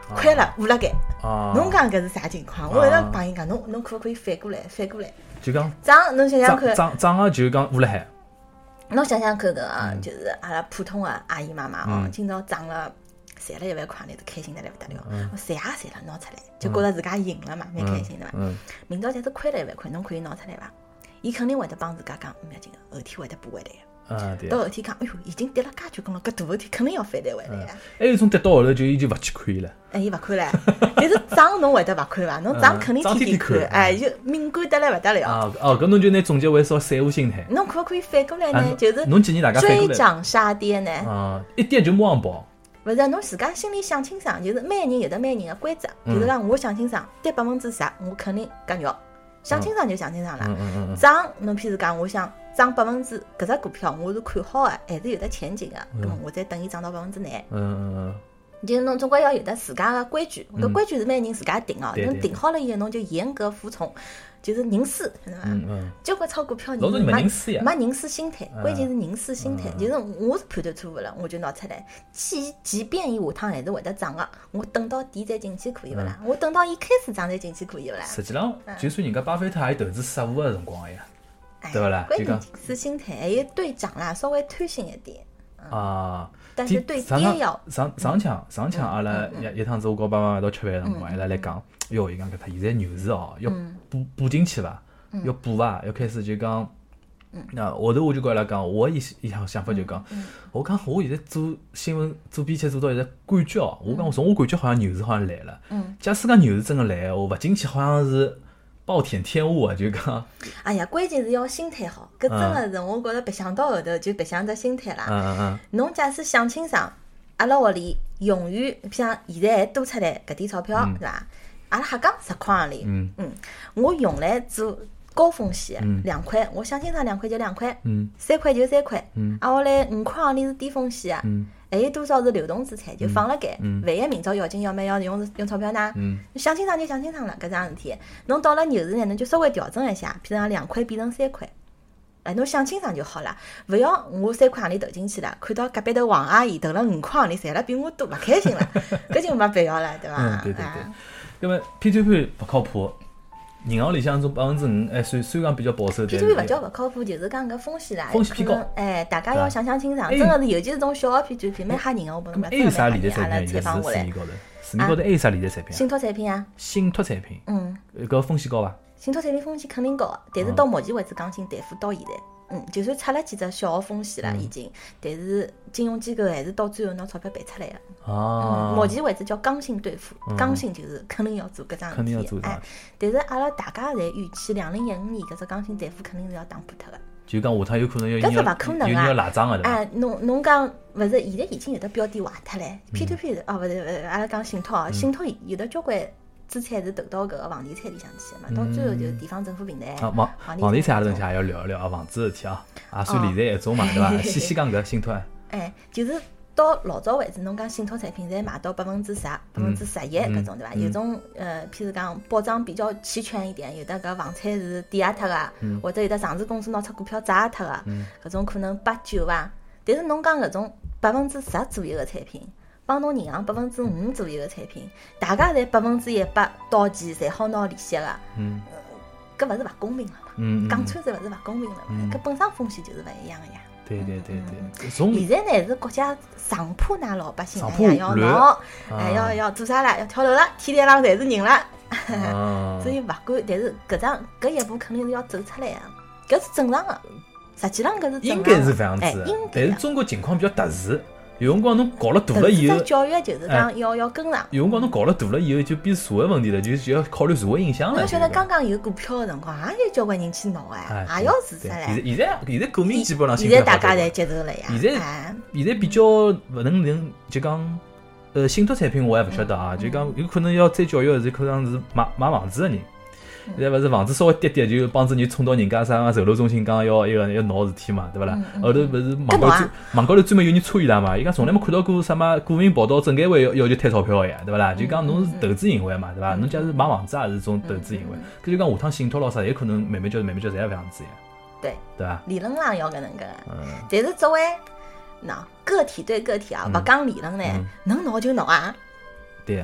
亏了捂辣盖。 啊， 侬讲搿是啥情况？我一直帮伊讲，侬侬可勿可以反过来，反过来？ 就讲涨，侬想想看， 涨涨个就讲捂辣海。 侬想想看搿个，就是阿拉普通个阿姨妈妈哦，今朝涨了。赚了一万块，你是开心得来不得了。我赚也赚了，拿出来就觉着自家赢了嘛，蛮开心的嘛。明朝假使亏了一万块，侬可以拿出来伐？伊肯定会得帮自家讲，勿要紧个，后天会得补回来个。 啊，对。 到后天讲，哎哟，已经跌了介久，讲了，搿大后天肯定要反弹回来个。 还有一种跌到后头就伊就勿去看伊了。 哎，伊勿看唻，但是涨侬会得勿看伐？侬涨肯定天天看，哎，就敏感得来勿得了。 啊哦，搿侬就拿总结为说散户心态。 侬可勿可以反过来呢？就是侬建议大家追涨杀跌呢？ 啊，一跌就马上跑。 勿是，侬自家心里想清爽，就是每个人有得每个人的规则，就是讲我想清爽，跌百分之十，我肯定割肉，想清爽就想清爽了。涨，侬譬如讲，我想涨百分之搿只股票，我是看好的，还是有得前景的，咁么我再等伊涨到百分之廿。嗯嗯嗯。就是侬总归要有得自家的规矩，搿规矩是每个人自家定哦，侬定好了以后，侬就严格服从。就是人输，晓得伐？嗯嗯。交关炒股票人没人输呀，没人输心态，关键是人输心态。就是我是判断错误了，我就拿出来。即即便伊下趟还是会得涨个，我等到底再进去可以勿啦？我等到伊开始涨再进去可以勿啦？ 实际上，就算人家巴菲特也有投资失误个辰光个呀，对勿啦？ 关键是心态，还有对涨啦，稍微贪心一点。啊。但是对跌要上上抢上抢，阿拉一一趟子我跟爸爸妈一道吃饭个辰光，伊拉来讲，哟，伊讲搿搭现在牛市哦，要补补进去伐？要补伐？要开始就讲，那后头我就跟伊拉讲，我一一想想法就讲，我讲我现在做新闻做编辑做到现在感觉哦，我讲从我感觉好像牛市好像来了。假使讲牛市真个来个话，勿进去好像是暴殄天物啊！就讲， 哎呀，关键是要心态好，搿真个是我觉着白相到后头就白相只心态啦。嗯嗯侬假使想清爽，阿拉屋里永远像现在还多出来搿点钞票，是伐？阿拉瞎讲十块行钿，嗯嗯，我用来做高风险两块，我想清爽两块就两块，嗯，三块就三块，嗯，啊，我来五块行钿是低风险啊，嗯。还有多少是流动资产，就放辣盖。万一明朝要紧要买要用用钞票呢？想清爽就想清爽了，搿桩事体。侬到了牛市呢，侬就稍微调整一下，譬如讲两块变成三块，哎，侬想清爽就好了。勿要我三块行钿投进去了，看到隔壁头王阿姨投了五块行钿，赚了比我多，勿开心了，搿就没必要了，对伐？ 嗯，对对对。那么 P to P 勿靠谱。银行里向种百分之五，哎，虽虽讲比较保守，但是 P to P 勿叫勿靠谱，就是讲搿风险啦， 风险偏高。 哎，大家要想想清爽，真个是，尤其是种小个 P to P，蛮吓人个。我本来还有啥理财产品？现在是市面高头，市面高头还有啥理财产品？ 信托产品啊。 信托产品。嗯。搿风险高伐？ 信托产品风险肯定高，但是到目前为止，讲信兑付到现在，嗯，就算出了几只小个风险了已经，但是金融机构还是到最后拿钞票赔出来个。哦，目前为止叫刚性兑付，刚性就是肯定要做搿桩事体，哎，但是阿拉大家侪预期，两零一五年搿只刚性兑付肯定是要打破脱个。 就讲下趟有可能要搿是勿可能啊！ 有人要赖账个对伐？ 哎，侬侬讲勿是？现在已经有的标的坏脱唻 ，P to P 哦，勿是勿是，阿拉讲信托哦，信托有的交关资产是投到搿个房地产里向去个嘛，到最后就是地方政府平台。 啊，房房地产阿拉等下也要聊一聊啊，房子事体啊，也算理财一种嘛，对伐？先先讲搿信托。 哎，就是。到老早为止，侬讲信托产品侪卖到百分之十、百分之十一搿种对伐？有种呃，譬如讲保障比较齐全一点，有的搿房产是抵押脱个，或者有的上市公司拿出股票质押脱个，搿种可能八九伐。但是侬讲搿种百分之十左右个产品，帮侬银行百分之五左右个产品，大家侪百分之一百到期，侪好拿利息个，搿勿是勿公平了嘛？讲穿侪勿是勿公平了嘛？搿本身风险就是勿一样个呀。 对对对对， 现在呢是国家上怕㑚老百姓呀要闹，哎要要做啥啦？要跳楼了，天台上侪是人了，所以勿管，但是搿桩搿一步肯定是要走出来个，搿是正常个。实际上搿是应该是搿样子，但是中国情况比较特殊。有辰光侬搞了大了以后， 教育就是讲要要跟上。 有辰光侬搞了大了以后，就变社会问题了，就就要考虑社会影响了。 侬晓得刚刚有股票个辰光，也有交关人去闹哎，也要自杀唻。 现在现在股民基本上现在大家侪接受了呀。 现在现在比较勿能能就讲，呃，信托产品我也勿晓得啊，就讲有可能要再教育的是可能是买买房子个人。现在勿是房子稍微跌跌就帮着人冲到人家啥售楼中心讲要一个要闹事体嘛，对勿啦？后头勿是网高头网高头专门有人戳伊拉嘛？伊讲从来没看到过什么股民跑到证监会要要求退钞票个呀，对勿啦？就讲侬是投资行为嘛，对伐？侬假如买房子也是种投资行为，搿就讲下趟信托咯啥，有可能慢慢叫慢慢叫侪要搿样子呀。 对对伐？ 理论上要搿能个，但是作为喏个体对个体啊，勿讲理论呢，能闹就闹啊。 对啊。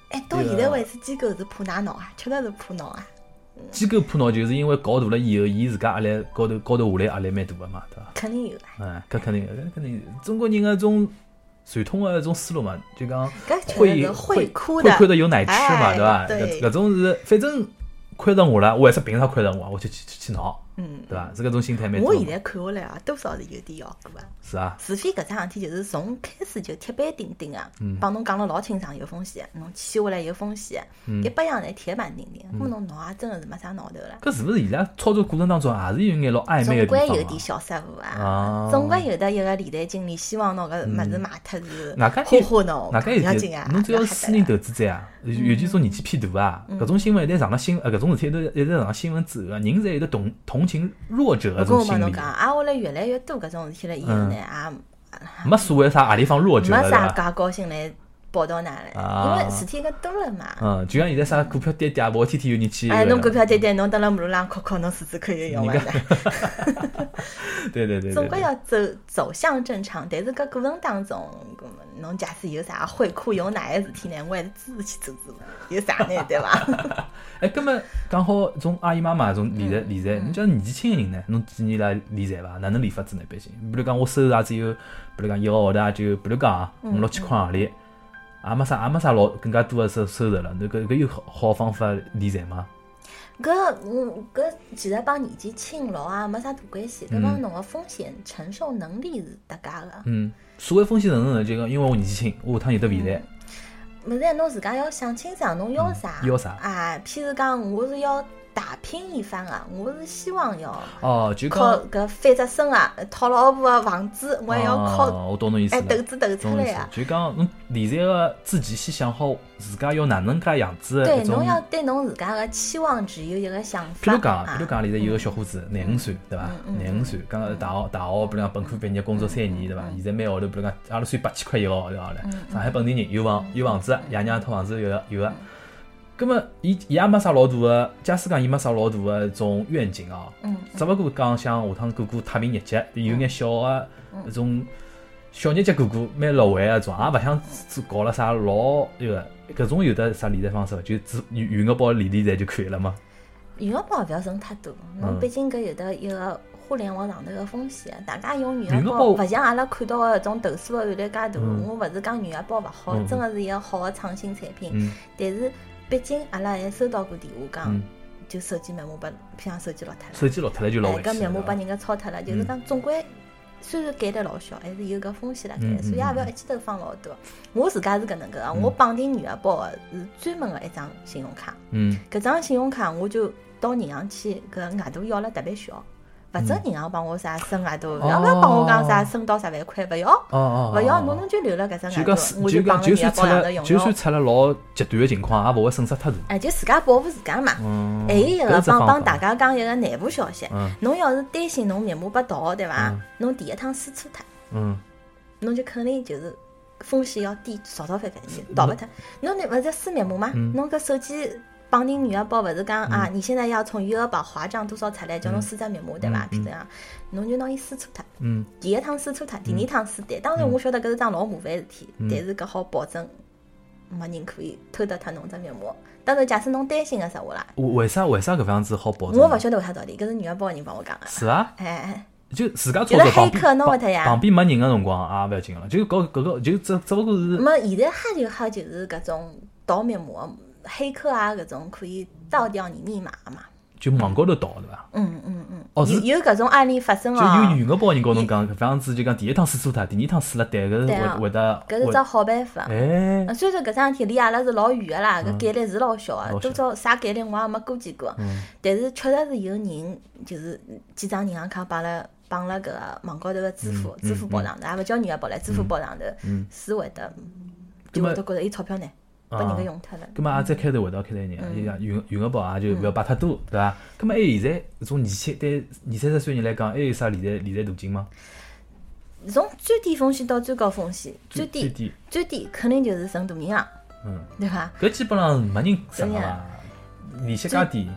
哎，到现在为止，机构是怕㑚闹啊，确实是怕闹啊。 机构怕闹，就是因为搞大了以后，伊自家压力高头高头下来压力蛮大个嘛，对伐？ 肯定有啦。 哎，搿肯定，搿肯定，中国人个种传统个种思路嘛，就讲搿确实会是会哭会的， 看得有奶吃嘛， 哎对伐？ 对搿搿种是反正亏着我了，我为啥凭啥亏着我啊？我就去去去闹， 嗯， 对伐？是搿种心态蛮多嘛。 我现在看下来啊，多少是有点效果啊。 是啊， 除非搿桩事体就是从开始就铁板钉钉啊，帮侬讲了老清爽有风险，侬签下来有风险，一百样侪铁板钉钉，那么侬闹也真的是没啥闹头了。 搿是勿是伊拉操作过程当中也是有眼老暧昧总个地方啊？ 归有点小失误啊啊， 总归有的一个理财经理希望侬搿物事卖脱是外加花花侬， 外加有要紧啊， 点，侬只要是私人投资者啊，尤其种年纪偏大啊，搿种新闻一旦上了新，呃，搿种事体一旦一旦上了新闻之后啊，人侪有得同同情弱者个我跟种心理我帮侬讲，，挨下来越来越多搿种事体了以后呢，也没所谓啥何地方弱者没了，对伐？ 啥介高兴来报道㑚了， 啊因为事体搿多了嘛。 嗯，就像现在啥股票跌跌，我天天有人去。 哎，侬股票跌跌，侬蹲辣马路上哭哭，侬试试看有用伐？ 对对对， 总归要走走向正常，但是搿过程当中，侬假使有啥会哭有奶个事体呢，我还是支持去做做，有啥呢，对伐？ 哎，葛末刚好种阿姨妈妈种理财理财，你叫年纪轻个人呢，侬建议伊拉理财伐？哪能理法子呢？一般性，比如讲我收入也只有，比如讲一个号头也就，比如讲啊五六千块行钿，也没啥也没啥老更加多个收收入了。侬搿搿有好好方法理财吗？ 搿嗯搿其实帮年纪轻老啊没啥大关系，搿帮侬个风险承受能力是搭界个。 嗯，所谓风险承受呢，就讲因为我年纪轻，我下趟有得未来。 勿是，侬自家要想清爽，侬要啥？ 要啥？ 啊，譬如讲，我是要打拼一番啊，我是希望要哦，就靠讲搿翻只身啊，套老婆个房子，我还要靠哦，我懂侬意思哎了。 投资投出懂侬意思来啊。 就讲侬理财个自己先想好自家要哪能介样子的对， 一种侬。要对侬自家个期望值有一个想法。 譬如讲， 啊譬如讲，现在有个小伙子廿五岁，对伐？廿五岁，刚刚大学大学，比如讲本科毕业，工作三年，对伐？现在每号头，比如讲，阿拉算八千块一个号头好了。上海本地人，有房有房子，爷娘套房子有个有个。葛么，伊伊也没啥老大个，假使讲伊没啥老大个一种愿景哦。 嗯。 只勿过讲想下趟过过太平日脚，有眼小个一种小日脚过过，蛮乐怀个种，也勿想做搞了啥老那个，搿种有的啥理财方式伐？就只余余额宝理理财就可以了嘛。 余额宝勿要存太多，侬毕竟搿有的一个互联网上头个风险，大家用余额宝勿像阿拉看到个搿种投诉个案例介大。我勿是讲余额宝勿好，真个是一个好个创新产品，但是毕竟阿拉还收到过电话讲，就手机密码把譬如手机落脱了， 手机落脱了就老危险。 搿密码把人家抄脱了，就是讲总归。虽然概率老小，还是有搿风险辣盖，所以也勿要一记头放老多。我自家是搿能个，我绑定余额宝个是专门个一张信用卡。 嗯， 搿张信用卡我就到银行去，搿额度要了特别小，勿准银行帮我啥升额度，要勿要帮我讲啥升到十万块，勿要，勿要，侬侬就留了搿只额度，我就绑了余额宝上头用就算出了老极端个情况，也勿会损失太大。 哎，就自家保护自家嘛。还有一个帮帮大家讲一个内部消息，侬要是担心侬密码被盗，对伐？侬第一趟输错脱， 嗯， 侬就肯定就是风险要低少少翻翻，盗勿脱。侬那勿是输密码吗？侬搿手机。绑定余额宝勿是讲啊，你现在要从余额宝划账多少出来，叫侬输只密码对伐？譬如讲，侬就拿伊输错脱。嗯。第一趟输错脱，第二趟输对。当然我晓得搿是桩老麻烦事体，但是搿好保证没人可以偷得脱侬只密码。当然，假使侬担心个实话啦。 为啥为啥搿样子好保证？ 我勿晓得为啥道理，搿是余额宝个人帮我讲个。 是啊。 哎。 就自家操作黑客弄勿脱呀。 旁边没人个辰光也勿要紧个了，就搿搿个就只只勿过是。 没，现在哈就哈就是搿种盗密码。黑客啊，搿种可以盗掉你密码嘛？ 就网高头盗对伐？ 嗯嗯嗯。 哦， 有有搿种案例发生哦。 就有余额宝人告侬讲，搿样子就讲第一趟输错脱，第二趟输了对，搿是会会得。 搿是只好办法。 哎。 虽然搿桩事体离阿拉是老远个啦，搿概率是老小个，多少啥概率我也没估计过。但是确实是有人就是几张银行卡绑了绑了搿网高头个支付支付宝上头，也勿叫余额宝唻，支付宝上头是会得就会得觉着有钞票呢。把人家用脱了。 咁么也再开头回到开头人，就讲余余额宝也就勿要摆太多，对伐？咁么还有现在从年轻对二三十岁人来讲，还有啥理财理财途径吗？ 从最低风险到最高风险，最低最低肯定就是存大银行，嗯，对伐？ 搿基本上没人存个伐？利息介低。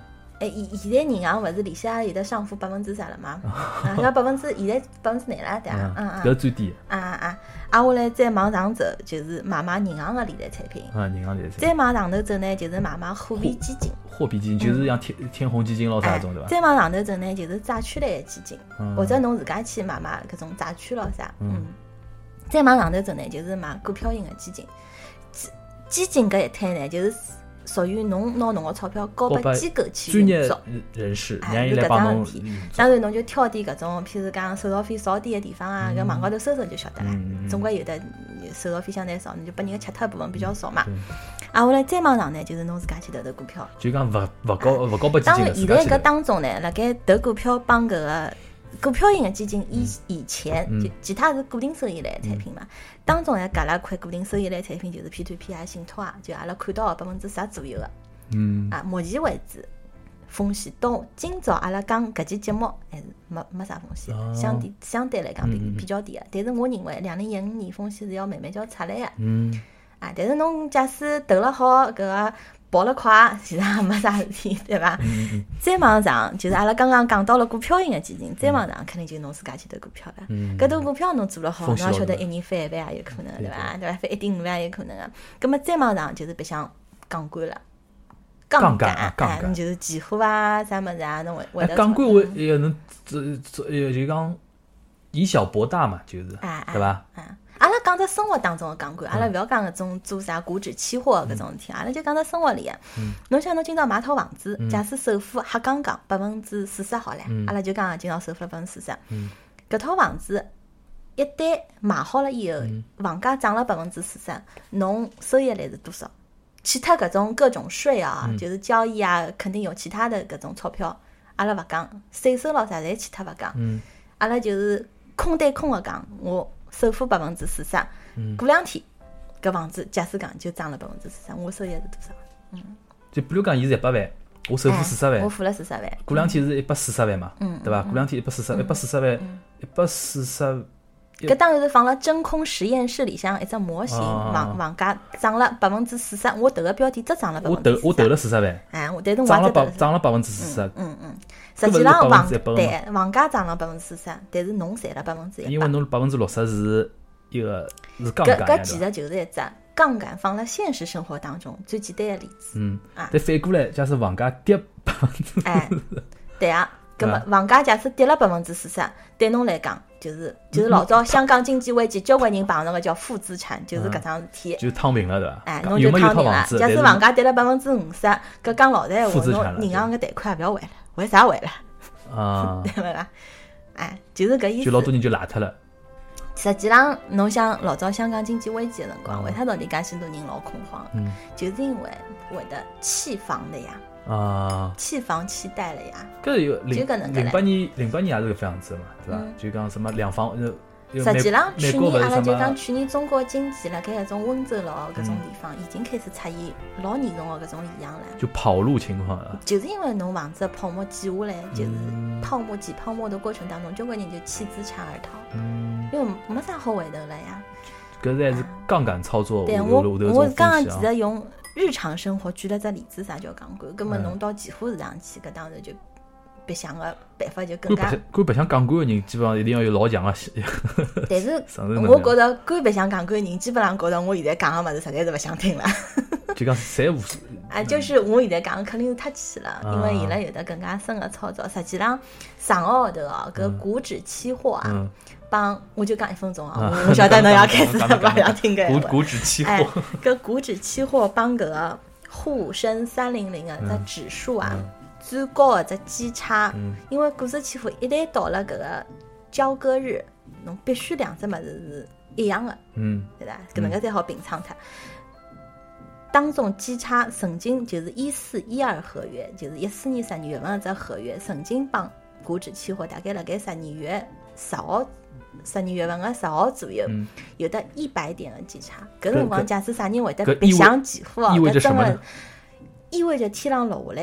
哎，现现在银行勿是利息也有得上浮百分之啥了嘛？啊，要百分之现在百分之廿了，对伐？嗯嗯。 搿最低。 啊啊！挨下来再往上走，就是买买银行个理财产品。 啊，银行理财产品。 再往上头走呢，就是买买货币基金。 货币基金就是像天天弘基金咯啥种对伐？ 再往上头走呢，就是债券类的基金，或者侬自家去买买搿种债券咯啥。嗯。再往上头走呢，就是买股票型的基金。基基金搿一摊呢，就是属于侬拿侬个钞票交拨机构去运作， 专业人士， 哎，是搿桩事体。当然，侬就挑点搿种，譬如讲手续费少点的地方啊，搿网高头搜搜就晓得了。总归有的手续费相对少，你就拨人家吃脱部分比较少嘛。啊，后来再往上呢，就是侬自家去投投股票。 就讲勿勿交勿交拨基金。 当然，现在搿当中呢，辣盖投股票帮搿个。股票型的基金以以前就其他是固定收益类的产品嘛，当中呢搿拉块固定收益类产品就是 P to P 啊、信托啊，就阿拉看到的百分之十左右的。嗯啊，目前为止风险到今朝阿拉讲搿期节目还是没没啥风险，相对相对来讲比比较低的。但是我认为两零一五年风险是要慢慢叫出来的。嗯啊，但是侬假使投了好搿个。跑了快，其实也没啥事体，对伐？嗯嗯、再往上，就是阿拉刚刚讲到了股票型的基金，再往上肯定就侬自家去投股票了。搿投、嗯、股票侬做了好，侬也晓得一年翻一万也有可能，对伐？对伐？翻一点五万也有可能个。葛末再往上就是白相杠杆了，杠杆，哎，侬就是期货啊，啥物事啊，侬会会得。 杠杆会也能这这就讲以小博大嘛，就是，对伐？ 阿拉讲只生活当中的杠杆，阿拉勿要讲搿种做啥股指期货搿种事体，阿拉就讲只生活里个。侬想侬今朝买套房子，假使首付瞎讲讲百分之四十好唻，阿拉就讲今朝首付百分之四十。搿套房子一旦买好了以后，房价涨了百分之四十，侬收益率是多少？其他搿种各种税啊，就是交易啊，肯定有其他的搿种钞票，阿拉勿讲，税收咯啥侪其他勿讲，阿拉就是空对空个讲，我。首付百分之四十，过两天，搿房子假使讲就涨了百分之四十，我收益是多少？嗯， 就比如讲，伊是一百万，我首付四十万， 我付了四十万， 过两天是一百四十万嘛，嗯，对伐？过两天一百四十，一百四十万，一百四十。 搿当然是放了真空实验室里向一只模型，房房价涨了百分之四十，我投个标的只涨了百分之四十。 我投我投了四十万， 哎，我但是我涨了百涨了百分之四十， 嗯嗯。实际上房对房价涨了百分之四十，但是侬赚了百分之一百。 因为侬百分之六十是一个是杠杆。 搿搿其实就是一只杠杆放辣现实生活当中最简单的例子。 嗯啊，但反过来，假使房价跌百分之， 哎，对啊，葛末房价假使跌了百分之四十，对侬来讲就是就是老早香港经济危机，交关人碰到个叫负资产，就是搿桩事体， 就躺平了，对伐？ 哎，侬就躺平了。假使房价跌了百分之五十，搿讲老实闲话，侬银行个贷款也勿要还了。为啥还了？ 啊， 对勿啦？哎，就是搿意思。 就老多人就赖脱了。 实际上，侬想老早香港经济危机的辰光，为啥道理介许多人老恐慌？嗯，就是因为会得弃房的呀。啊，弃房弃贷了呀。 搿有零零八年，零八年也是搿副样子嘛，对伐？就讲什么两房呃。 实际上，去年阿拉就讲，去年中国经济辣盖搿种温州咯搿种地方，已经开始出现老严重的搿种异样了。 就跑路情况了。 就是因为侬房子泡沫挤下来，就是泡沫挤泡沫的过程当中，交关人就弃资产而逃。嗯。因为没啥好回头了呀。 搿是还是杠杆操作。 对我我刚刚其实用日常生活举了只例子，啥叫杠杆？葛末侬到期货市场去，搿当然就。白相个办法就更加。 敢白相杠杆个人，基本上一定要有老强个。 但是，我觉着敢白相杠杆个人，基本上觉着我现在讲个物事实在是勿想听了。 就讲侪无。 啊，就是我现在讲个肯定是太气了，因为伊拉有的更加深个操作。实际上，上个号头哦，搿股指期货啊，帮我就讲一分钟啊，我晓得侬要开始勿想听个。 股股指期货。 搿股指期货帮搿个沪深三零零个只指数啊。最高的只基差，嗯、因为股市期货一旦到了搿个交割日，侬必须两只物事是一样的，嗯，对伐？搿能介才好平仓它。当中基差曾经就是一四一二合约，就是一四年十二月份只合约，曾经帮股指期货大概辣盖十二月十号、十二月份个十号左右，嗯、有得一百点的基差。搿辰光假使啥人会得白相期货，搿真个意味着天浪落下来。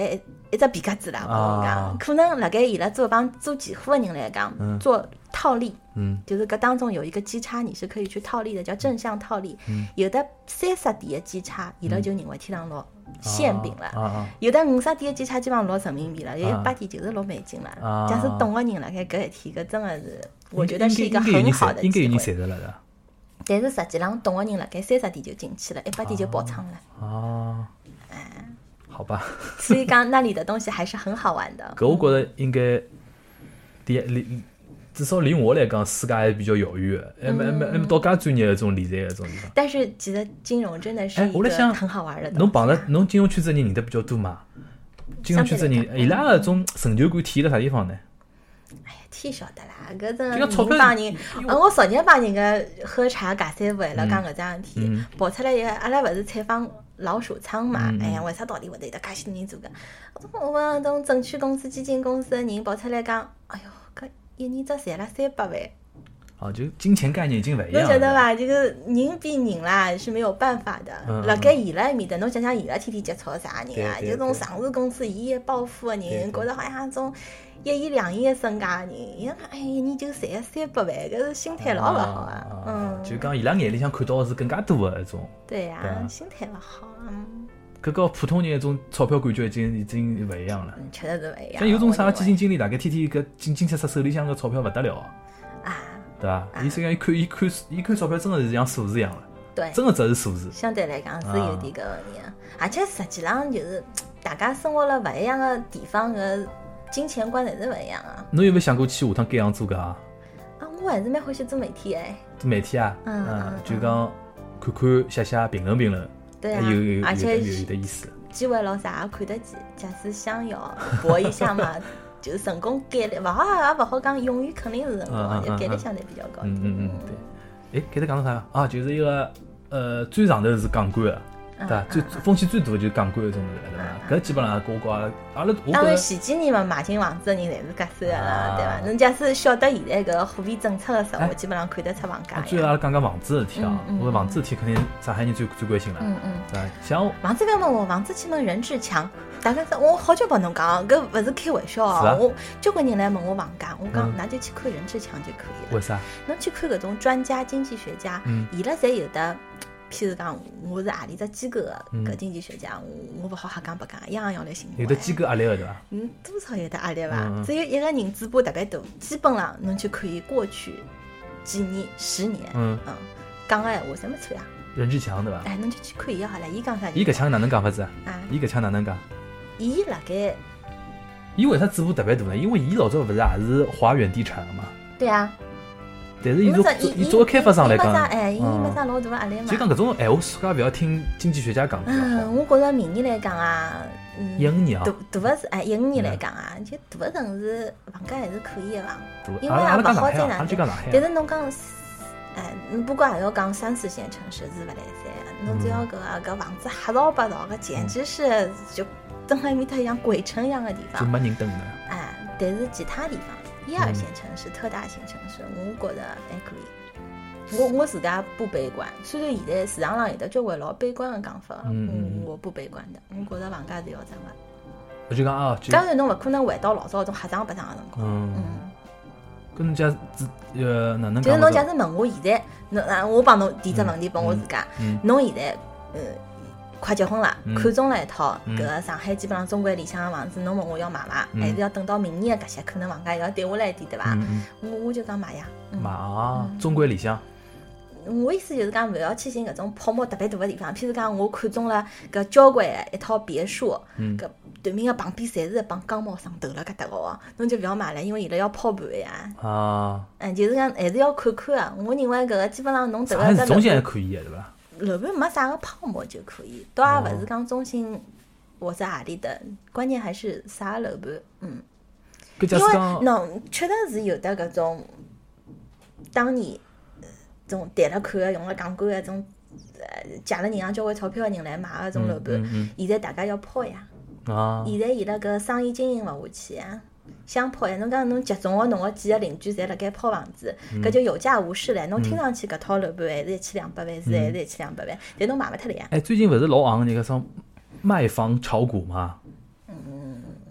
一只皮夹子啦，我讲、 啊， 可能辣盖伊拉做帮做期货的人来讲， 嗯做套利， 嗯就是搿当中有一个基差，你是可以去套利的，叫正向套利。 嗯有的三十点的基差，伊拉就认为天上落馅饼了。 啊啊有的五十点的基差，基本上落人民币了，有啊一百点就是落美金了。 啊假使懂个人辣盖搿一天，搿真的是，我觉得应是一个应该有人很好的应该有人机会。 赚着了的。 但是实际上懂个人辣盖三十点就进去了，一百点就爆仓了。 啊，好吧， 所以讲那里的东西还是很好玩的。 搿我觉着应该，第一离至少离我来讲，世界还是比较遥远的，还没还没还没到介专业的这种理财的这种地方。 但是其实金融真的是一个哎我在想很好玩的东西啊。 侬碰着侬金融圈子人认得比较多嘛？金融圈子人，伊拉搿种成就感体现辣啥地方呢？ 哎呀，天晓得啦，搿真就讲钞票帮人，呃我昨日帮人家喝茶尬三胡，了讲搿桩事体嗯， 跑出来一个，阿拉勿是采访老鼠仓嘛嗯？嗯哎呀，为啥到底会得有得介许多人做个？我问种证券公司、基金公司的人跑出来讲，哎哟，搿一年只赚了三百万。 啊，就金钱概念已经勿一侬样了。 晓得伐？这个人比人啦是没有办法的嗯。 辣盖伊拉埃面搭，侬想想伊拉天天接触啥人啊？ 对对就种对上市公司一夜暴富的对人， 对觉着好像种一亿两亿的身价的人，伊拉哎一年就赚三百万，搿是心态老勿好啊。嗯， 就讲伊拉眼里向看到的是更加多的一种， 对呀对啊， 心态勿好啊。嗯搿个普通人一种钞票感觉已经已经勿一样了。 嗯，确实是勿一样。 像有种啥我认为基金经理，大概天天搿紧紧切切手里向个钞票勿得了， 啊， 对伐？伊虽然伊看伊看伊看钞票真的是像数字一样了， 对， 真的只是数字。 相对来讲是有点搿个问题的，而且实际上就是大家生活了勿一样的地方个金钱观侪是勿一样啊。 侬有没有想过去下趟搿样做噶？ 啊，我还是蛮欢喜做媒体哎。 做媒体啊， 嗯嗯嗯，就讲看看写写评论评论， 对啊有有有而且有有有的意思。 机会老啥也看得见，假使想要搏一下嘛，就成功概率勿好也勿好讲，永远肯定是成功嗯嗯嗯的，就概率相对比较高。 嗯嗯嗯，对。诶，搿搭讲到啥啊？就是一个呃，最上头是港官的，对伐？最风险最大的就是港官搿种物事，对伐？搿基本上我觉阿拉阿拉我当然， 觉着前几年嘛，买进房子的人侪是搿手的啦， 啊对伐？侬假使晓得现在搿货币政策的时候， 哎基本上看得出房价啊，最后阿呀。 拉讲讲房子的事体啊嗯，嗯我觉房子事体肯定上海人最最关心了， 嗯嗯。 对伐？像房子不要问我，房子去问任志强。大概是我好久帮侬讲，搿勿是开玩笑是啊哦。我交关人来问我房价，我讲嗯那就去看任志强就可以了。 为啥？ 侬去看搿种专家、经济学家， 嗯伊拉侪有的。譬如讲，我是何里只机构的嗯搿经济学家，我我勿好瞎讲白讲，样样要来寻我。 有的机构压力个对伐？ 嗯，多少有的压力伐嗯？嗯只有一个人嘴巴特别大，基本上侬就可以过去几年、十年， 嗯嗯，讲个闲话侪没错呀。 任志强对伐？ 哎，侬就去看伊个好了，伊讲啥就伊搿腔哪能讲法子啊？ 啊， 伊搿腔哪能讲？ 伊辣盖伊为啥嘴巴特别大呢？因为伊老早勿是也是华远地产的嘛， 对啊。 但是伊作没啥伊伊作为开发商来讲， 伊没啥哎，伊没嗯啥老大个压力嘛。 就讲搿种闲话，自家勿要听经济学家讲比较好。 嗯，我觉着明年来讲啊，嗯， 一五年啊大大个是哎，一五年来讲啊，就大个城市房价还是可以个伐？因为阿拉阿拉也勿讲上海啊，阿好再哪能拉就讲上海啊。 但是侬讲，哎，侬不过也要讲三四线城市是勿来三，侬只要搿个搿房子黑道八道，搿简直是就蹲辣埃面搭像鬼城一样的地就方。 没人等的。 哎，但是其他地方，一二线城市、特大型城市，我觉着还可以。我我自家不悲观，虽然现在市场上有的交关老悲观的讲法， 嗯嗯嗯我不悲观的，我觉着房价是要涨的。 我就讲啊，就当然侬勿可能回到老早种黑涨白涨的辰光， 嗯， 嗯。 搿侬假子呃哪能讲？ 就是侬假使问我现在，侬啊，我帮侬提只问题，帮我自家嗯， 侬现在呃快结婚了， 嗯看中了一套嗯搿个上海基本上中环里向的房子，侬问我要买伐？ 嗯还是要等到明年的搿些，可能房价要跌下来一点，对伐？ 嗯我我就讲买呀。 嗯， 嗯买啊，中国里向， 我意思就是讲，勿要去寻搿种泡沫特别大的地方。譬如讲，我看中了搿交关的一套别墅， 嗯搿对面个旁边侪是一帮钢毛上头了搿搭个哦，侬就勿要买了，因为伊拉要抛盘的呀。 啊， 嗯，就是讲还是要看看啊。我认为搿个基本上侬迭上海个市中心还楼可以的，对伐？ 楼盘没啥个泡沫就可以，倒也勿是讲中心或者何里的，关键还是啥楼盘，嗯。 搿假因为使讲， 侬确实是有的搿种当年呃种谈了看个用了杠杆个种呃借了人家交关钞票个人来买个种楼盘嗯嗯， 现在大家要抛呀。 啊， 现在伊拉搿生意经营勿下去呀，想抛呀。侬讲侬集中个侬个几个邻居侪辣盖抛房子， 嗯搿就有价无市唻。侬听上去搿套楼盘还是一千两百万，是还是一千两百万，但侬买勿脱了呀。 哎，最近勿是老行那个啥卖房炒股嘛？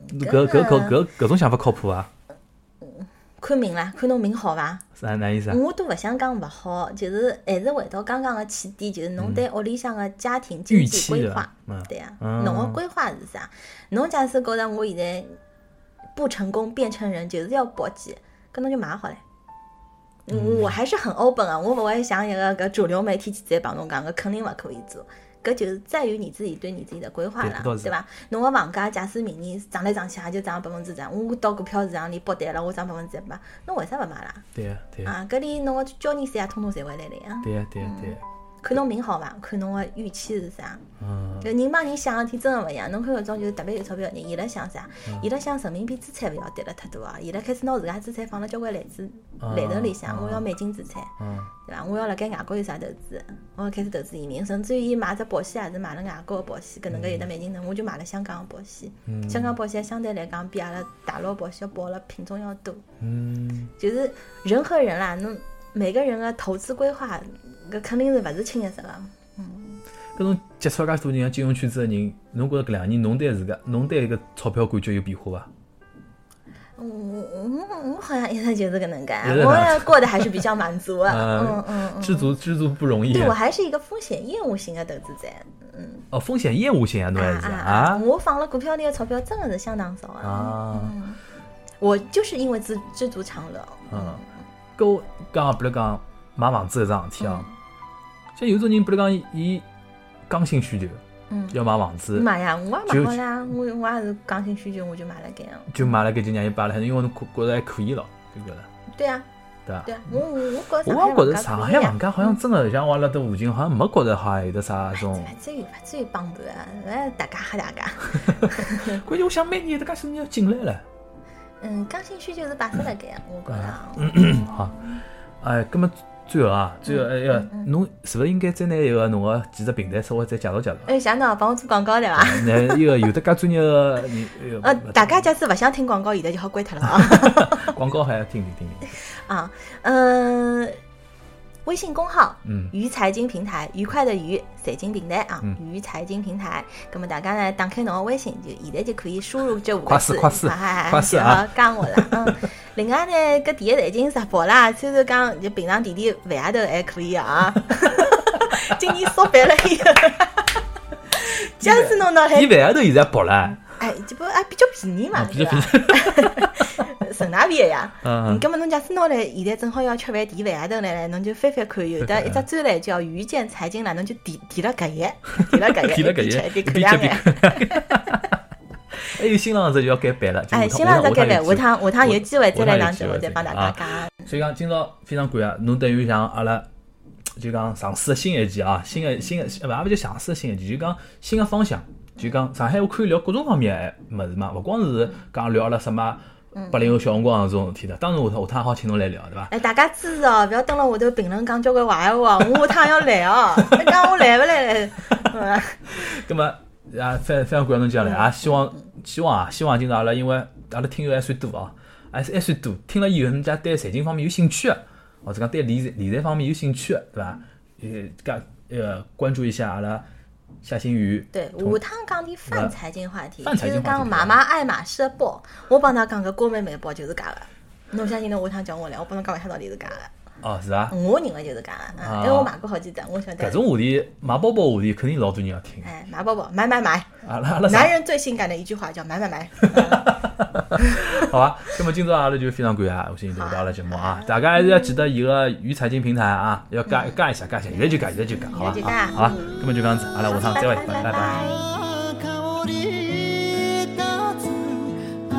搿搿搿搿搿种想法靠谱伐？ 看命啦，看侬命好伐？ 啥哪意思啊？ 我都勿想讲勿好，就是还是回到刚刚个起点，就是侬对屋里向个家庭经济规划，对啊，侬个规划是啥？侬假使觉着我现在不成功变成人，就是要搏击，搿侬就买好唻。嗯、我还是很 open 啊，我勿会像一个搿主流媒体记者帮侬讲，搿肯定勿可以做。搿就是在于你自己对你自己的规划了，对伐？侬个房价假使明年涨来涨去也就涨百分之十，我到股票市场里博对了，我涨百分之一百，侬为啥勿买啦？ 对呀对呀。 啊，搿里侬个交年税也通通赚回来了呀。 对呀对呀对呀。 看侬命好伐？看侬个预期是啥？ 嗯。 就人帮人想个天真个勿一样。侬看搿种就是特别有钞票人，伊拉想啥？伊拉想人民币资产勿要跌了太多啊！伊拉开始拿自家资产放辣交关篮子篮头里向，我要美金资产，对伐？我要辣盖外国有啥投资？我要开始投资移民，甚至于伊买只保险也是买了外国个保险，搿能介有得美金头，我就买了香港个保险。香港保险相对来讲比阿拉大陆保险要保了品种要多。嗯。就是人和人啦，侬每个人个投资规划，搿肯定是勿是清一色个。 搿种接触介许多人，金融圈子个人，侬觉着搿两年侬对自家，侬对搿钞票感觉有变化伐？ 我我我好像一直就是搿能介，我过得还是比较满足的。嗯嗯嗯， 知足知足不容易。 对，我还是一个风险业务型的投资者。嗯。 哦，风险业务型啊，侬还是啊？我放了股票里的钞票真的是相当少啊。啊。我就是因为知知足常乐。 嗯。搿我讲，比如讲买房子搿桩事体啊，像有种人，比如讲伊。刚性需求，嗯，要买房子， 买呀，我也买好啦，我我也是刚性需求，我就买了该样， 就买了该就让伊摆了，因为侬觉着还可以了，对不对？ 对啊， 对啊， 对啊，我我我觉着，我觉着上海房价好像真的像我拉这附近，好像没觉着好像有的啥种， 勿至于勿至于帮盘啊，哎，大家吓大家。 关键我想每年有得介许人要进来了。 嗯，刚性需求是摆设了该，我觉着。 好，哎，葛么。最后啊，最后哎呀，侬是勿是应该再拿一个侬个几只平台稍微再介绍介绍？ 哎，谢侬帮我做广告对伐？ 那一个有得介专业个， 呃，大家假使勿想听广告，现在就好关脱了啊。 广告还要听听听听。 啊，嗯，微信公号“嗯，鱼财经平台”，愉快的鱼，财经平台啊，鱼财经平台。那么大家呢，打开侬个微信，就现在就可以输入这五个字， 快死快死啊！ 加我了，嗯。另外呢，搿第一财经直播啦，虽然讲就平常点点饭丫头还可以啊。今年缩办了以后，假使侬拿来， 点饭丫头现在薄了。 哎，这不还比较便宜嘛， 比较便宜， 省大便呀。嗯，咁么侬假使拿来，现在正好要吃饭点饭丫头来，侬就翻翻看，有的一只专栏叫“遇见财经”啦，侬就点点了搿页，点了搿页， 点了搿页， 点看两眼。 还有新浪这就要改版了， 哎，新浪这改版，下趟下趟有机会再来上节目再帮大家讲。 所以讲今朝非常感谢侬，等于像阿拉就讲上市的新一季啊，新的新的勿勿就上市的新一季，就讲新的方向，就讲上海我可以聊各种方面的物事嘛，勿光是讲聊阿拉什么八零后小辰光搿种事体的。当然下趟下趟好请侬来聊，对伐？ 哎，大家支持哦，勿要蹲辣下头评论讲交关坏话哦，我下趟要来哦，讲我来勿来？ 咁么啊，非非常感谢侬讲来啊，希望。希望啊，希望今朝阿拉因为阿拉听友还算多啊，还是还算多，听了以后人家对财经方面有兴趣的，或者讲对理财理财方面有兴趣的，对伐？呃，加呃关注一下阿拉夏新宇。 对，下趟讲点泛财经话题，就是讲妈妈爱马仕的包，我帮他讲个郭美美包就是假的，侬相信侬下趟叫我来，我帮侬讲一下到底是假的。 哦，是啊， 我认为就是假的，因为我买过好几只，我晓得。 搿种话题，买包包话题，肯定老多人要听。 哎，买包包，买买买！ 阿拉阿拉男人最性感的一句话叫买买买。 好吧，那么今朝阿拉就非常感谢吴欣来到阿拉节目啊，大家还是要记得伊个鱼财经平台啊，要加加一下，加一下，现在就加，现在就加，好吧？好吧，那么就这样子，阿拉下趟再会，拜拜。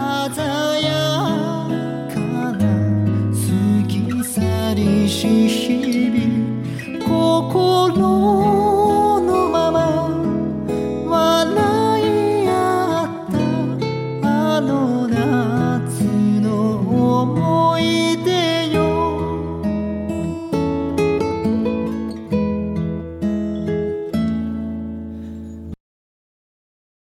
寂しい